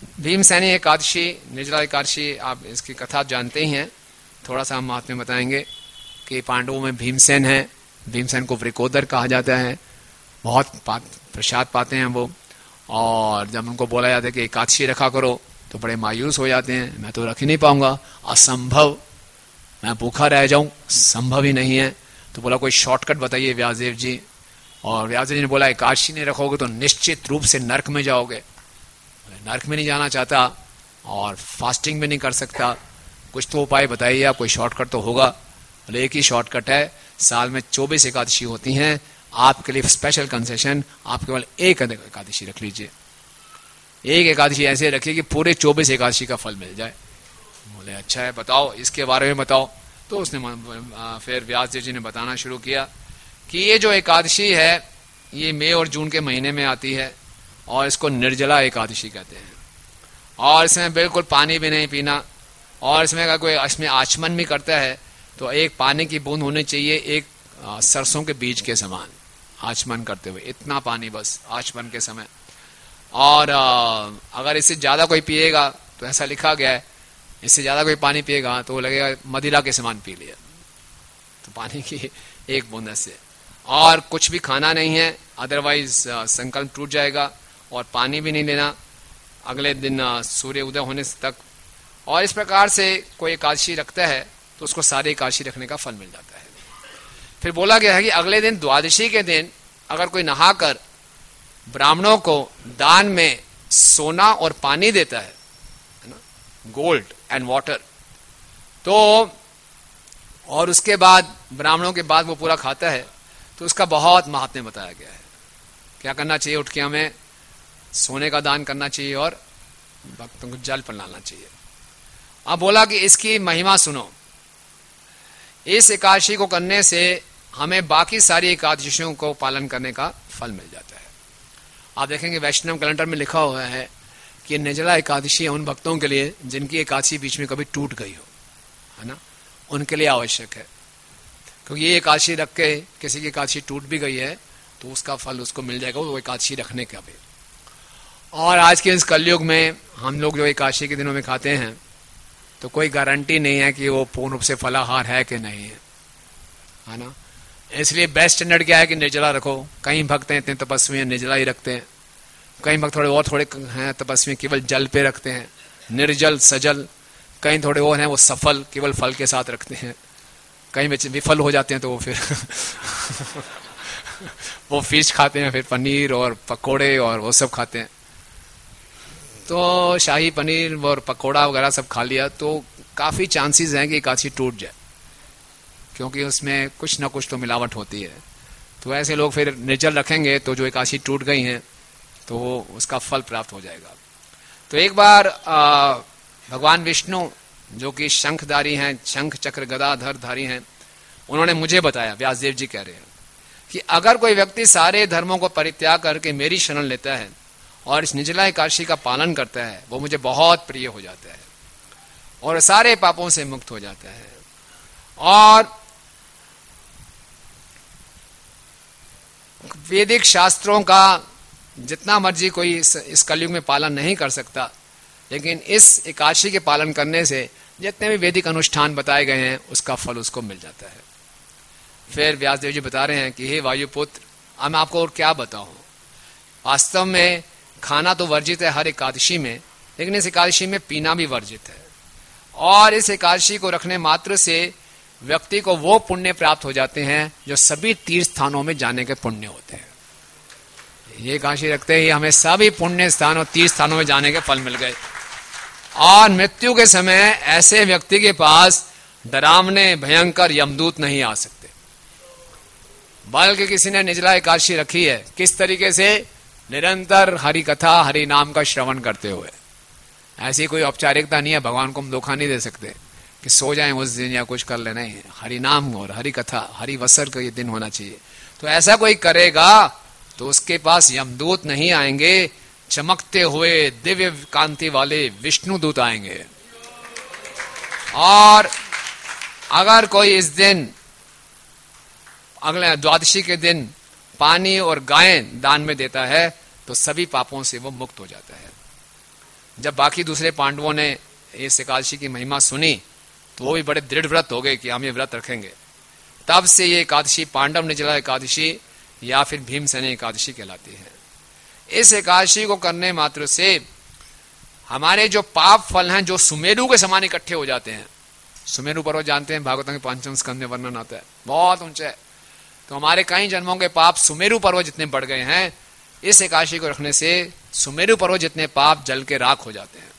भीमसेनी एकादशी, निर्जला एकादशी, आप इसकी कथा जानते ही हैं। थोड़ा सा हम महात्म्य बताएंगे कि पांडवों में भीमसेन है, भीमसेन को वृकोदर कहा जाता है, बहुत पा, प्रसाद पाते हैं वो। और जब उनको बोला जाता है कि एकादशी रखा करो तो बड़े मायूस हो जाते हैं, मैं तो रख ही नहीं पाऊंगा, असंभव, मैं भूखा रह जाऊं, संभव ही नहीं है। तो बोला कोई शॉर्टकट बताइए व्यासदेव जी। और व्यासदेव जी ने बोला एकादशी नहीं रखोगे तो निश्चित रूप से नरक में जाओगे। नरक में नहीं जाना चाहता और फास्टिंग भी नहीं कर सकता, कुछ तो उपाय बताइए आप, कोई शॉर्टकट तो होगा। बोले एक ही शॉर्टकट है, साल में चौबीस एकादशी होती हैं, आपके लिए स्पेशल कंसेशन, आप केवल एक एकादशी रख लीजिए, एक एकादशी ऐसे रखिए कि पूरे चौबीस एकादशी का फल मिल जाए। बोले अच्छा है, बताओ इसके बारे में बताओ। तो उसने फिर व्यासदेव जी ने बताना शुरू किया कि ये जो एकादशी है ये मई और जून के महीने में आती है और इसको निर्जला एकादशी कहते हैं। और इसमें बिल्कुल पानी भी नहीं पीना, और इसमें अगर कोई इसमें आचमन भी करता है तो एक पानी की बूंद होनी चाहिए एक सरसों के बीज के समान आचमन करते हुए, इतना पानी बस आचमन के समय। और अगर इससे ज्यादा कोई पिएगा तो ऐसा लिखा गया है, इससे ज्यादा कोई पानी पिएगा तो वो लगेगा मदिरा के समान पी लिया, तो पानी की एक बूंद से। और कुछ भी खाना नहीं है, अदरवाइज संकल्प टूट जाएगा। और पानी भी नहीं लेना अगले दिन सूर्य उदय होने तक। और इस प्रकार से कोई एकादशी रखता है तो उसको सारे एकादशी रखने का फल मिल जाता है। फिर बोला गया है कि अगले दिन द्वादशी के दिन अगर कोई नहाकर ब्राह्मणों को दान में सोना और पानी देता है, गोल्ड एंड वाटर, तो और उसके बाद ब्राह्मणों के बाद वो पूरा खाता है तो उसका बहुत महात्म्य बताया गया है। क्या करना चाहिए, उठ के हमें सोने का दान करना चाहिए और भक्तों को जल पिलाना चाहिए। अब बोला कि इसकी महिमा सुनो, इस एकादशी को करने से हमें बाकी सारी एकादशियों को पालन करने का फल मिल जाता है। आप देखेंगे वैष्णव कैलेंडर में लिखा हुआ है कि निर्जला एकादशी उन भक्तों के लिए जिनकी एकादशी बीच में कभी टूट गई हो, है ना, उनके लिए आवश्यक है। क्योंकि ये एकादशी रख के किसी की एकादशी टूट भी गई है तो उसका फल उसको मिल जाएगा वो एकादशी रखने का भी। और आज के इस कलयुग में हम लोग जो एकादशी के दिनों में खाते हैं तो कोई गारंटी नहीं है कि वो पूर्ण रूप से फलाहार है कि नहीं है, है ना। इसलिए बेस्ट स्टैंडर्ड क्या है कि निर्जला रखो। कई भक्त हैं इतने तपस्वी हैं निर्जला ही रखते हैं, कई भक्त थोड़े और थोड़े हैं तपस्वी केवल जल पे रखते हैं, निर्जल सजल। कई थोड़े और हैं वो सफल केवल फल के साथ रखते हैं, कई में विफल हो जाते हैं तो वो फिर वो फिश खाते हैं, फिर पनीर और पकोड़े और वो सब खाते हैं। तो शाही पनीर और पकोड़ा वगैरह सब खा लिया तो काफी चांसेस हैं कि एकादशी टूट जाए, क्योंकि उसमें कुछ ना कुछ तो मिलावट होती है। तो ऐसे लोग फिर निर्जल रखेंगे तो जो एकादशी टूट गई हैं तो वो उसका फल प्राप्त हो जाएगा। तो एक बार आ, भगवान विष्णु जो कि शंखधारी हैं, शंख चक्र गदाधर धारी हैं, उन्होंने मुझे बताया, व्यासदेव जी कह रहे हैं कि अगर कोई व्यक्ति सारे धर्मों को परित्याग करके मेरी शरण लेता है और इस निर्जला एकादशी का पालन करता है वो मुझे बहुत प्रिय हो जाता है और सारे पापों से मुक्त हो जाता है। और वैदिक शास्त्रों का जितना मर्जी कोई इस, इस कलयुग में पालन नहीं कर सकता, लेकिन इस एकादशी के पालन करने से जितने भी वैदिक अनुष्ठान बताए गए हैं उसका फल उसको मिल जाता है। फिर व्यासदेव जी बता रहे हैं कि हे वायुपुत्र, अब मैं आपको और क्या बताऊं, वास्तव में खाना तो वर्जित है हर एकादशी में, लेकिन इस एकादशी में पीना भी वर्जित है। और इस एकादशी को रखने मात्र से व्यक्ति को वो पुण्य प्राप्त हो जाते हैं जो सभी तीर्थ स्थानों में जाने के पुण्य होते हैं। ये एकादशी रखते ही हमें सभी पुण्य स्थान और तीर्थ स्थानों में जाने के फल मिल गए। और मृत्यु के समय ऐसे व्यक्ति के पास डरावने भयंकर यमदूत नहीं आ सकते, बल्कि किसी ने निर्जला एकादशी रखी है किस तरीके से, निरंतर हरि कथा हरि नाम का श्रवण करते हुए। ऐसी कोई औपचारिकता नहीं है, भगवान को हम धोखा नहीं दे सकते कि सो जाएं उस दिन या कुछ कर लेना है। हरि नाम और हरि कथा हरि वसर का ये दिन होना चाहिए। तो ऐसा कोई करेगा तो उसके पास यमदूत नहीं आएंगे, चमकते हुए दिव्य कांति वाले विष्णु दूत आएंगे। और अगर कोई इस दिन अगले द्वादशी के दिन पानी और गायें दान में देता है तो सभी पापों से वो मुक्त हो जाता है। जब बाकी दूसरे पांडवों ने इस एकादशी की महिमा सुनी तो वो भी बड़े दृढ़ व्रत हो गए कि हम ये व्रत रखेंगे। तब से ये एकादशी पांडव निर्जला एकादशी या फिर भीमसेनी एकादशी कहलाती है। इस एकादशी को करने मात्र से हमारे जो पाप फल हैं जो सुमेरु के समान इकट्ठे हो जाते हैं। सुमेरु पर्वत जानते हैं, भागवतम के पांचम स्कंद में वर्णन आता है, बहुत ऊंचा है। तो हमारे कई जन्मों के पाप सुमेरु पर्वत जितने बढ़ गए हैं, इस एकादशी को रखने से सुमेरु पर्वत जितने पाप जल के राख हो जाते हैं।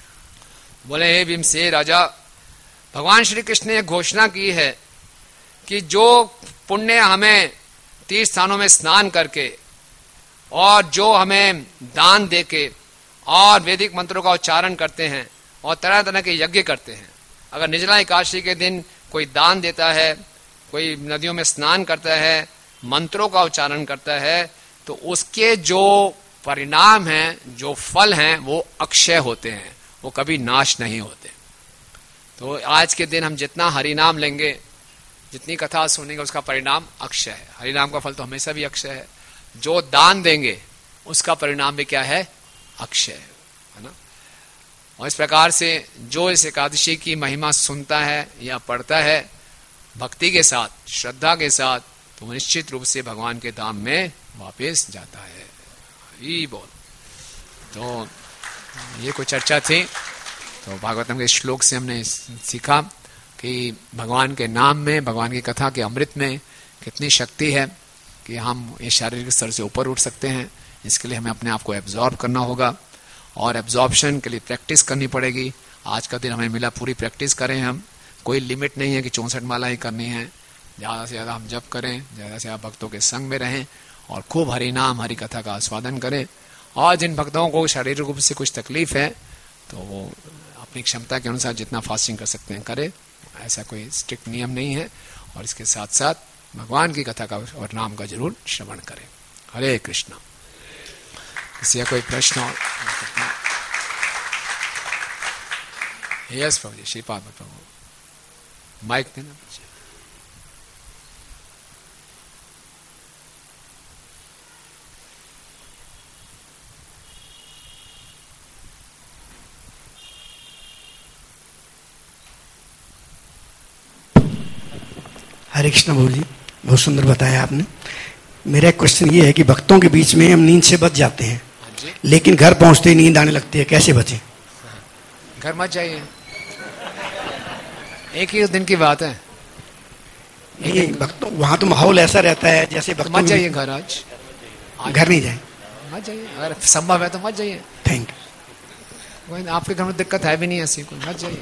बोले हे भीमसेन राजा, भगवान श्री कृष्ण ने घोषणा की है कि जो पुण्य हमें तीर्थ स्थानों में स्नान करके और जो हमें दान देके और वैदिक मंत्रों का उच्चारण करते हैं और तरह तरह के यज्ञ करते हैं, अगर निर्जला एकादशी के दिन कोई दान देता है, कोई नदियों में स्नान करता है, मंत्रों का उच्चारण करता है, तो उसके जो परिणाम हैं, जो फल हैं, वो अक्षय होते हैं, वो कभी नाश नहीं होते। तो आज के दिन हम जितना हरि नाम लेंगे, जितनी कथा सुनेंगे, उसका परिणाम अक्षय है। हरि नाम का फल तो हमेशा भी अक्षय है। जो दान देंगे उसका परिणाम भी क्या है? अक्षय है ना। और इस प्रकार से जो इस एकादशी की महिमा सुनता है या पढ़ता है भक्ति के साथ, श्रद्धा के साथ, तो निश्चित रूप से भगवान के धाम में वापस जाता है। हरि बोल। तो ये कोई चर्चा थी। तो भागवतम के श्लोक से हमने सीखा कि भगवान के नाम में, भगवान की कथा के अमृत में कितनी शक्ति है कि हम ये शारीरिक स्तर से ऊपर उठ सकते हैं। इसके लिए हमें अपने आप को एब्जॉर्ब करना होगा और एब्जॉर्प्शन के लिए प्रैक्टिस करनी पड़ेगी। आज का दिन हमें मिला, पूरी प्रैक्टिस करें हम। कोई लिमिट नहीं है कि चौसठ माला ही करनी है। ज़्यादा से ज़्यादा हम जप करें, ज़्यादा से ज़्यादा भक्तों के संग में रहें और खूब हरि नाम, हरि कथा का आस्वादन करें। और जिन भक्तों को शारीरिक रूप से कुछ तकलीफ है तो वो अपनी क्षमता के अनुसार जितना फास्टिंग कर सकते हैं करें। ऐसा कोई स्ट्रिक्ट नियम नहीं है। और इसके साथ साथ भगवान की कथा का और नाम का जरूर श्रवण करें। हरे कृष्ण। किसी का कोई प्रश्न? और यस प्रभु जी, श्रीपाद प्रभु माइक देना। हरे कृष्ण प्रभु जी, बहुत सुंदर बताया आपने। मेरा एक क्वेश्चन ये है कि भक्तों के बीच में हम नींद से बच जाते हैं, लेकिन घर पहुंचते ही नींद आने लगती है, कैसे बचें? घर मत जाइए, एक ही दिन की बात है। ये भक्तों वहां तो माहौल ऐसा रहता है जैसे तो मत जाइए घर। आज घर नहीं जाए, मत जाइए। अगर संभव है तो मत जाइए। Thank you. आपके घर में दिक्कत है भी नहीं ऐसी कोई, मत जाइए।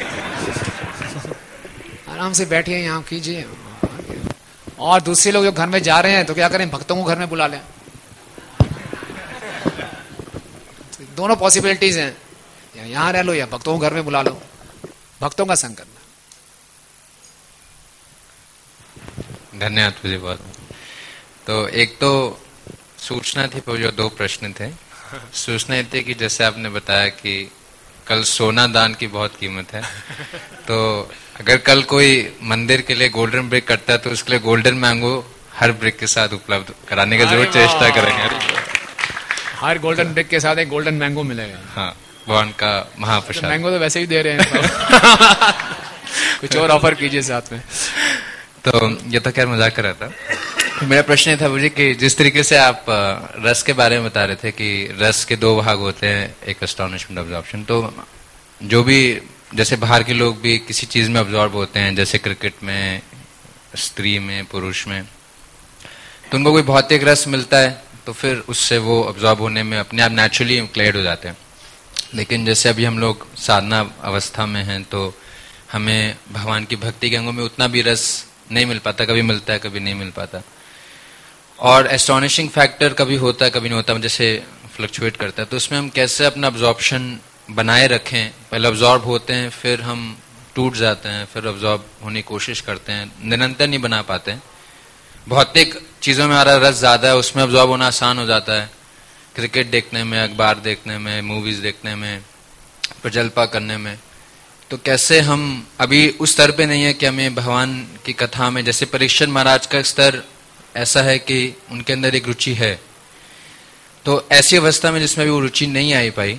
आराम से बैठिए, यहाँ कीजिए। और दूसरे लोग जो घर में जा रहे हैं तो क्या करें? भक्तों को घर में बुला लें। दोनों पॉसिबिलिटीज हैं, या यहाँ रह लो या भक्तों को घर में बुला लो। भक्तों का संग करना। धन्यवाद मुझे बहुत। तो एक तो सूचना थी, पर जो दो प्रश्न थे। सूचना ये थी कि जैसे आपने बताया कि कल सोना दान की बहुत कीमत है, तो अगर कल कोई मंदिर के लिए गोल्डन ब्रिक करता है तो उसके लिए गोल्डन मैंगो हर ब्रिक के साथ उपलब्ध कराने का जरूर चेष्टा करेंगे। हर गोल्डन ब्रिक के साथ एक गोल्डन मैंगो मिलेगा। हाँ, भगवान का महाप्रसाद। तो मैंगो तो वैसे ही दे रहे हैं। कुछ और ऑफर कीजिए साथ में। तो ये तो खैर मजाक कर रहा था। मेरा प्रश्न ये था मुझे कि जिस तरीके से आप रस के बारे में बता रहे थे कि रस के दो भाग होते हैं, एक एस्टोनिशमेंट, अब्जॉर्प्शन। तो जो भी जैसे बाहर के लोग भी किसी चीज में अब्जॉर्ब होते हैं, जैसे क्रिकेट में, स्त्री में, पुरुष में, तो उनको कोई भौतिक रस मिलता है तो फिर उससे वो अब्जॉर्ब होने में अपने आप नेचुरली इंक्लाइंड हो जाते हैं। लेकिन जैसे अभी हम लोग साधना अवस्था में हैं तो हमें भगवान की भक्ति के अंगों में उतना भी रस नहीं मिल पाता, कभी मिलता है कभी नहीं मिल पाता। और एस्टोनिशिंग फैक्टर कभी होता है कभी नहीं होता, जैसे फ्लक्चुएट करता है। तो उसमें हम कैसे अपना अब्जॉर्प्शन बनाए रखें? पहले अब्जॉर्ब होते हैं, फिर हम टूट जाते हैं, फिर अब्जॉर्ब होने की कोशिश करते हैं, निरंतर नहीं बना पाते हैं। भौतिक चीजों में हमारा रस ज्यादा है, उसमें अब्जॉर्ब होना आसान हो जाता है। क्रिकेट देखने में, अखबार देखने में, मूवीज देखने में, प्रजल्पा करने में। तो कैसे हम अभी उस स्तर पे नहीं है कि हमें भगवान की कथा में, जैसे परीक्षित महाराज का स्तर ऐसा है कि उनके अंदर एक रुचि है, तो ऐसी अवस्था में जिसमें भी वो रुचि नहीं आई पाई, तो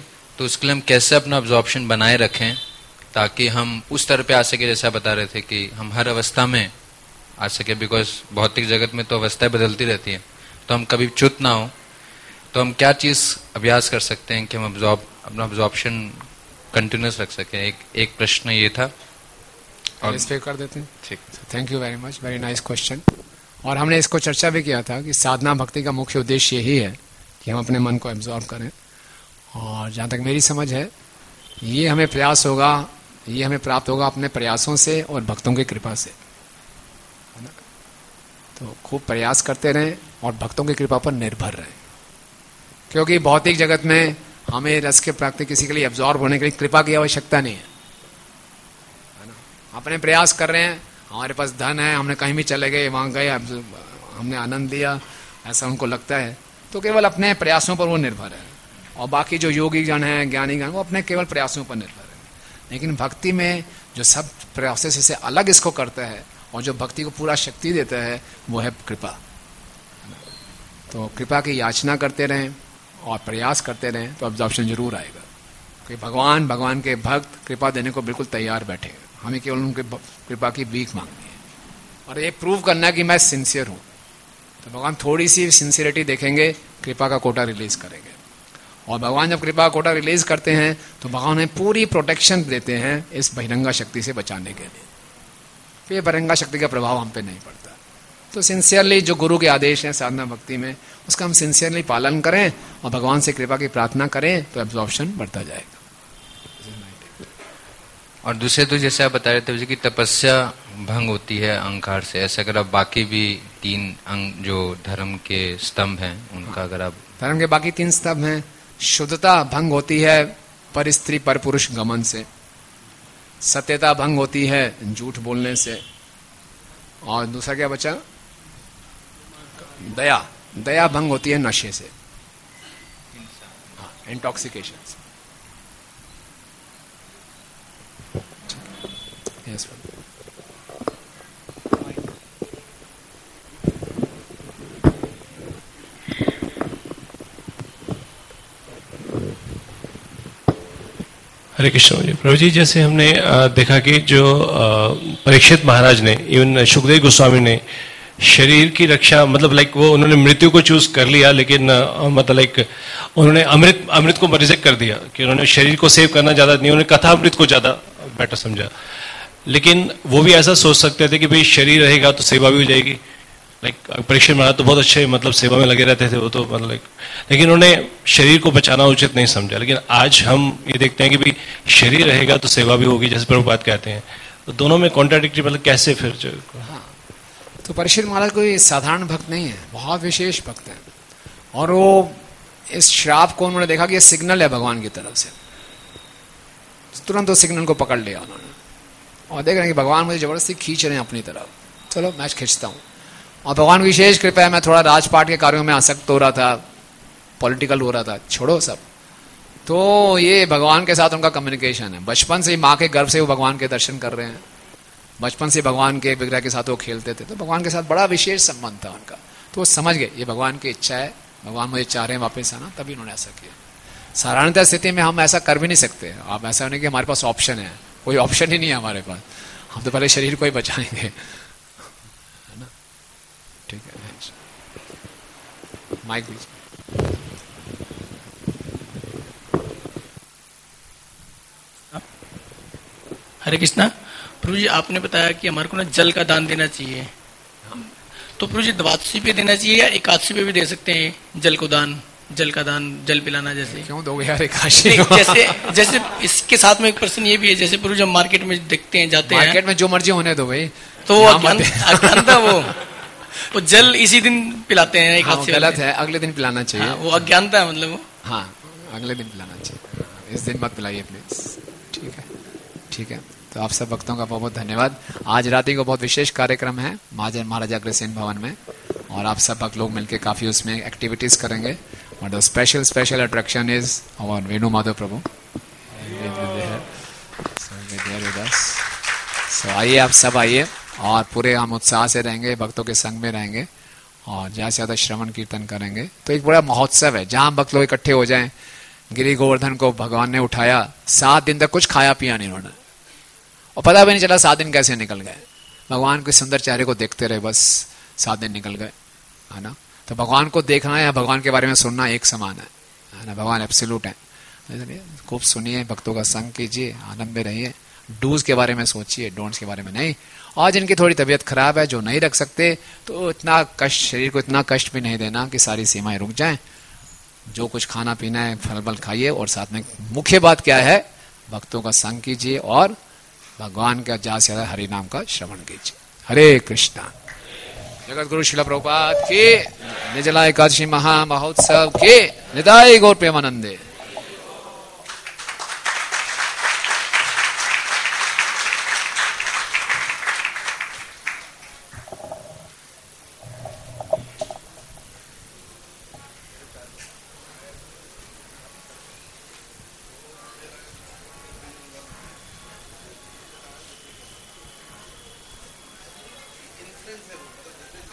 तो उसके लिए हम कैसे अपना अब्जॉर्प्शन बनाए रखें ताकि हम उस तरह पे आ सके, जैसा बता रहे थे कि हम हर अवस्था में आ सके, बिकॉज भौतिक जगत में तो अवस्थाएं बदलती रहती हैं, तो हम कभी च्युत ना हो। तो हम क्या चीज अभ्यास कर सकते हैं कि हम अब्जॉर्ब अपना अब्जॉर्प्शन कंटिन्यूस रख सकें? एक एक प्रश्न ये था और इस पे कर देते हैं। ठीक, thank you very much, very nice question. और हमने इसको चर्चा भी किया था कि साधना भक्ति का मुख्य उद्देश्य यही है कि हम अपने मन को एब्जॉर्ब करें। और जहाँ तक मेरी समझ है, ये हमें प्रयास होगा, ये हमें प्राप्त होगा अपने प्रयासों से और भक्तों की कृपा से, है ना। तो खूब प्रयास करते रहें और भक्तों की कृपा पर निर्भर रहें, क्योंकि भौतिक जगत में हमें रस के प्राप्ति किसी के लिए एब्जॉर्ब होने के लिए कृपा की आवश्यकता नहीं है, है ना। अपने प्रयास कर रहे हैं, हमारे पास धन है, हमने कहीं भी चले गए, वहां गए, हमने आनंद लिया, ऐसा उनको लगता है, तो केवल अपने प्रयासों पर वो निर्भर है। और बाकी जो योगी जन हैं, ज्ञानी जन, वो अपने केवल प्रयासों पर निर्भर है। लेकिन भक्ति में जो सब प्रयासों से अलग इसको करता है और जो भक्ति को पूरा शक्ति देता है, वो है कृपा। तो कृपा की याचना करते रहें और प्रयास करते रहें, तो अब्जॉर्प्शन जरूर आएगा। कि भगवान भगवान के भक्त कृपा देने को बिल्कुल तैयार बैठे हैं, हमें केवल उनके कृपा की भीख मांगनी है और ये प्रूव करना है कि मैं सिंसियर हूं। तो भगवान थोड़ी सी सिंसियरिटी देखेंगे, कृपा का कोटा रिलीज करेंगे। और भगवान जब कृपा का कोटा रिलीज करते हैं तो भगवान हमें पूरी प्रोटेक्शन देते हैं इस बहिरंगा शक्ति से बचाने के लिए। फिर बहिरंगा शक्ति का प्रभाव हम पे नहीं पड़ता। तो सिंसियरली जो गुरु के आदेश हैं साधना भक्ति में, उसका हम सिंसियरली पालन करें और भगवान से कृपा की प्रार्थना करें, तो एब्जॉर्प्शन बढ़ता जाएगा। और दूसरे तो जैसे आप बता रहे थे कि तपस्या भंग होती है अहंकार से, ऐसे अगर आप बाकी भी तीन अंग जो धर्म के स्तंभ हैं उनका, हाँ, अगर आप धर्म के बाकी तीन स्तंभ हैं, शुद्धता भंग होती है पर स्त्री पर पुरुष गमन से, सत्यता भंग होती है झूठ बोलने से, और दूसरा क्या बचा? दया दया भंग होती है नशे से, हाँ, इंटॉक्सिकेशन से। Yes, हरे कृष्ण जी। प्रभु जी, जैसे हमने देखा कि जो परीक्षित महाराज ने, इवन सुखदेव गोस्वामी ने शरीर की रक्षा, मतलब लाइक वो उन्होंने मृत्यु को चूज कर लिया, लेकिन मतलब लाइक उन्होंने अमृत अमृत को रिजेक्ट कर दिया कि उन्होंने शरीर को सेव करना ज्यादा नहीं, उन्होंने कथा अमृत को ज्यादा बेटर समझा। लेकिन वो भी ऐसा सोच सकते थे कि भाई शरीर रहेगा तो सेवा भी हो जाएगी। लाइक परीक्षित महाराज तो बहुत अच्छे मतलब सेवा में लगे रहते थे वो तो मतलब, लेकिन उन्होंने शरीर को बचाना उचित नहीं समझा। लेकिन आज हम ये देखते हैं कि भाई शरीर रहेगा तो सेवा भी होगी, जैसे प्रभुपाद कहते हैं। तो दोनों में कॉन्ट्राडिक्टरी, मतलब कैसे फिर जो, हाँ। तो परीक्षित महाराज कोई साधारण भक्त नहीं है, बहुत विशेष भक्त है। और वो इस श्राप को उन्होंने देखा कि ये सिग्नल है भगवान की तरफ से, तुरंत उस सिग्नल को पकड़ लिया उन्होंने और देख रहे हैं कि भगवान मुझे जबरदस्ती खींच रहे हैं अपनी तरफ, चलो मैं खींचता हूँ। और भगवान विशेष कृपा है, मैं थोड़ा राजपाट के कार्यों में आसक्त हो रहा था, पॉलिटिकल हो रहा था, छोड़ो सब। तो ये भगवान के साथ उनका कम्युनिकेशन है, बचपन से ही माँ के गर्भ से वो भगवान के दर्शन कर रहे हैं, बचपन से भगवान के विग्रह के साथ वो खेलते थे, तो भगवान के साथ बड़ा विशेष संबंध था उनका। तो वो समझ गए ये भगवान की इच्छा है, भगवान मुझे चाह रहे हैं वापस आना, तभी उन्होंने ऐसा किया। साधारणतः स्थिति में हम ऐसा कर भी नहीं सकते। आप ऐसा नहीं कि हमारे पास ऑप्शन है, कोई ऑप्शन ही नहीं है हमारे पास, हम तो पहले शरीर को ही बचाएंगे, है ना। ठीक है, माइक बीच। हरे कृष्णा। प्रभु जी, आपने बताया कि हमारे को ना जल का दान देना चाहिए, तो प्रभु जी द्वादशी पे देना चाहिए या एकादशी पे भी दे सकते हैं जल को दान? जल का दान, जल पिलाना, जैसे क्यों दोगे यार एकादशी? जैसे जैसे इसके साथ में एक प्रश्न ये भी है, जैसे प्रभु जब मार्केट में देखते हैं, जाते हैं मार्केट में जो मर्जी होने दो भाई, तो अज्ञानता वो वो जल इसी दिन पिलाते हैं, एक हाँ, गलत है, अगले दिन पिलाना चाहिए। हाँ, वो अज्ञानता है, मतलब वो, हाँ अगले दिन पिलाना चाहिए, इस दिन मत पिलाइए प्लीज। ठीक है, ठीक है। तो आप सब भक्तों का बहुत बहुत धन्यवाद। आज रात्रि को बहुत विशेष कार्यक्रम है महाजन महाराजा अग्रसेन भवन में, और आप सब भक्त लोग मिलकर काफी उसमें एक्टिविटीज करेंगे। और the special special attraction is our Venu Madhav Prabhu. So आइए, आप सब आइए, और पूरे हम उत्साह से रहेंगे, भक्तों के संग में रहेंगे, और ज्यादा से ज्यादा श्रवण कीर्तन करेंगे। तो एक बड़ा महोत्सव है जहां भक्त लोग इकट्ठे हो जाएं, गिरी गोवर्धन को भगवान ने उठाया, सात दिन तक कुछ खाया पिया नहीं उन्होंने, और पता भी नहीं चला सात दिन कैसे निकल गए। भगवान के सुंदर चेहरे को देखते रहे, बस सात दिन निकल गए, है ना। तो भगवान को देखना या भगवान के बारे में सुनना एक समान है, है ना। भगवान एब्सोल्यूट है, खूब सुनिए, भक्तों का संग कीजिए, आनंद में रहिए, डूज के बारे में सोचिए, डोंट्स के बारे में नहीं। और जिनकी थोड़ी तबीयत खराब है, जो नहीं रख सकते, तो इतना कष्ट, शरीर को इतना कष्ट भी नहीं देना कि सारी सीमाएं रुक जाएं। जो कुछ खाना पीना है फल फल खाइए, और साथ में मुख्य बात क्या है, भक्तों का संग कीजिए और भगवान का ज्यादा से ज्यादा हरि नाम का श्रवण कीजिए। हरे कृष्णा। जगत गुरु शिला प्रभुपाद के, निर्जला एकादशी महा महोत्सव के, निताई गौर प्रेमानंदे।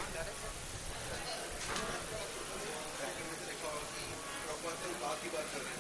बात कर रहे हैं।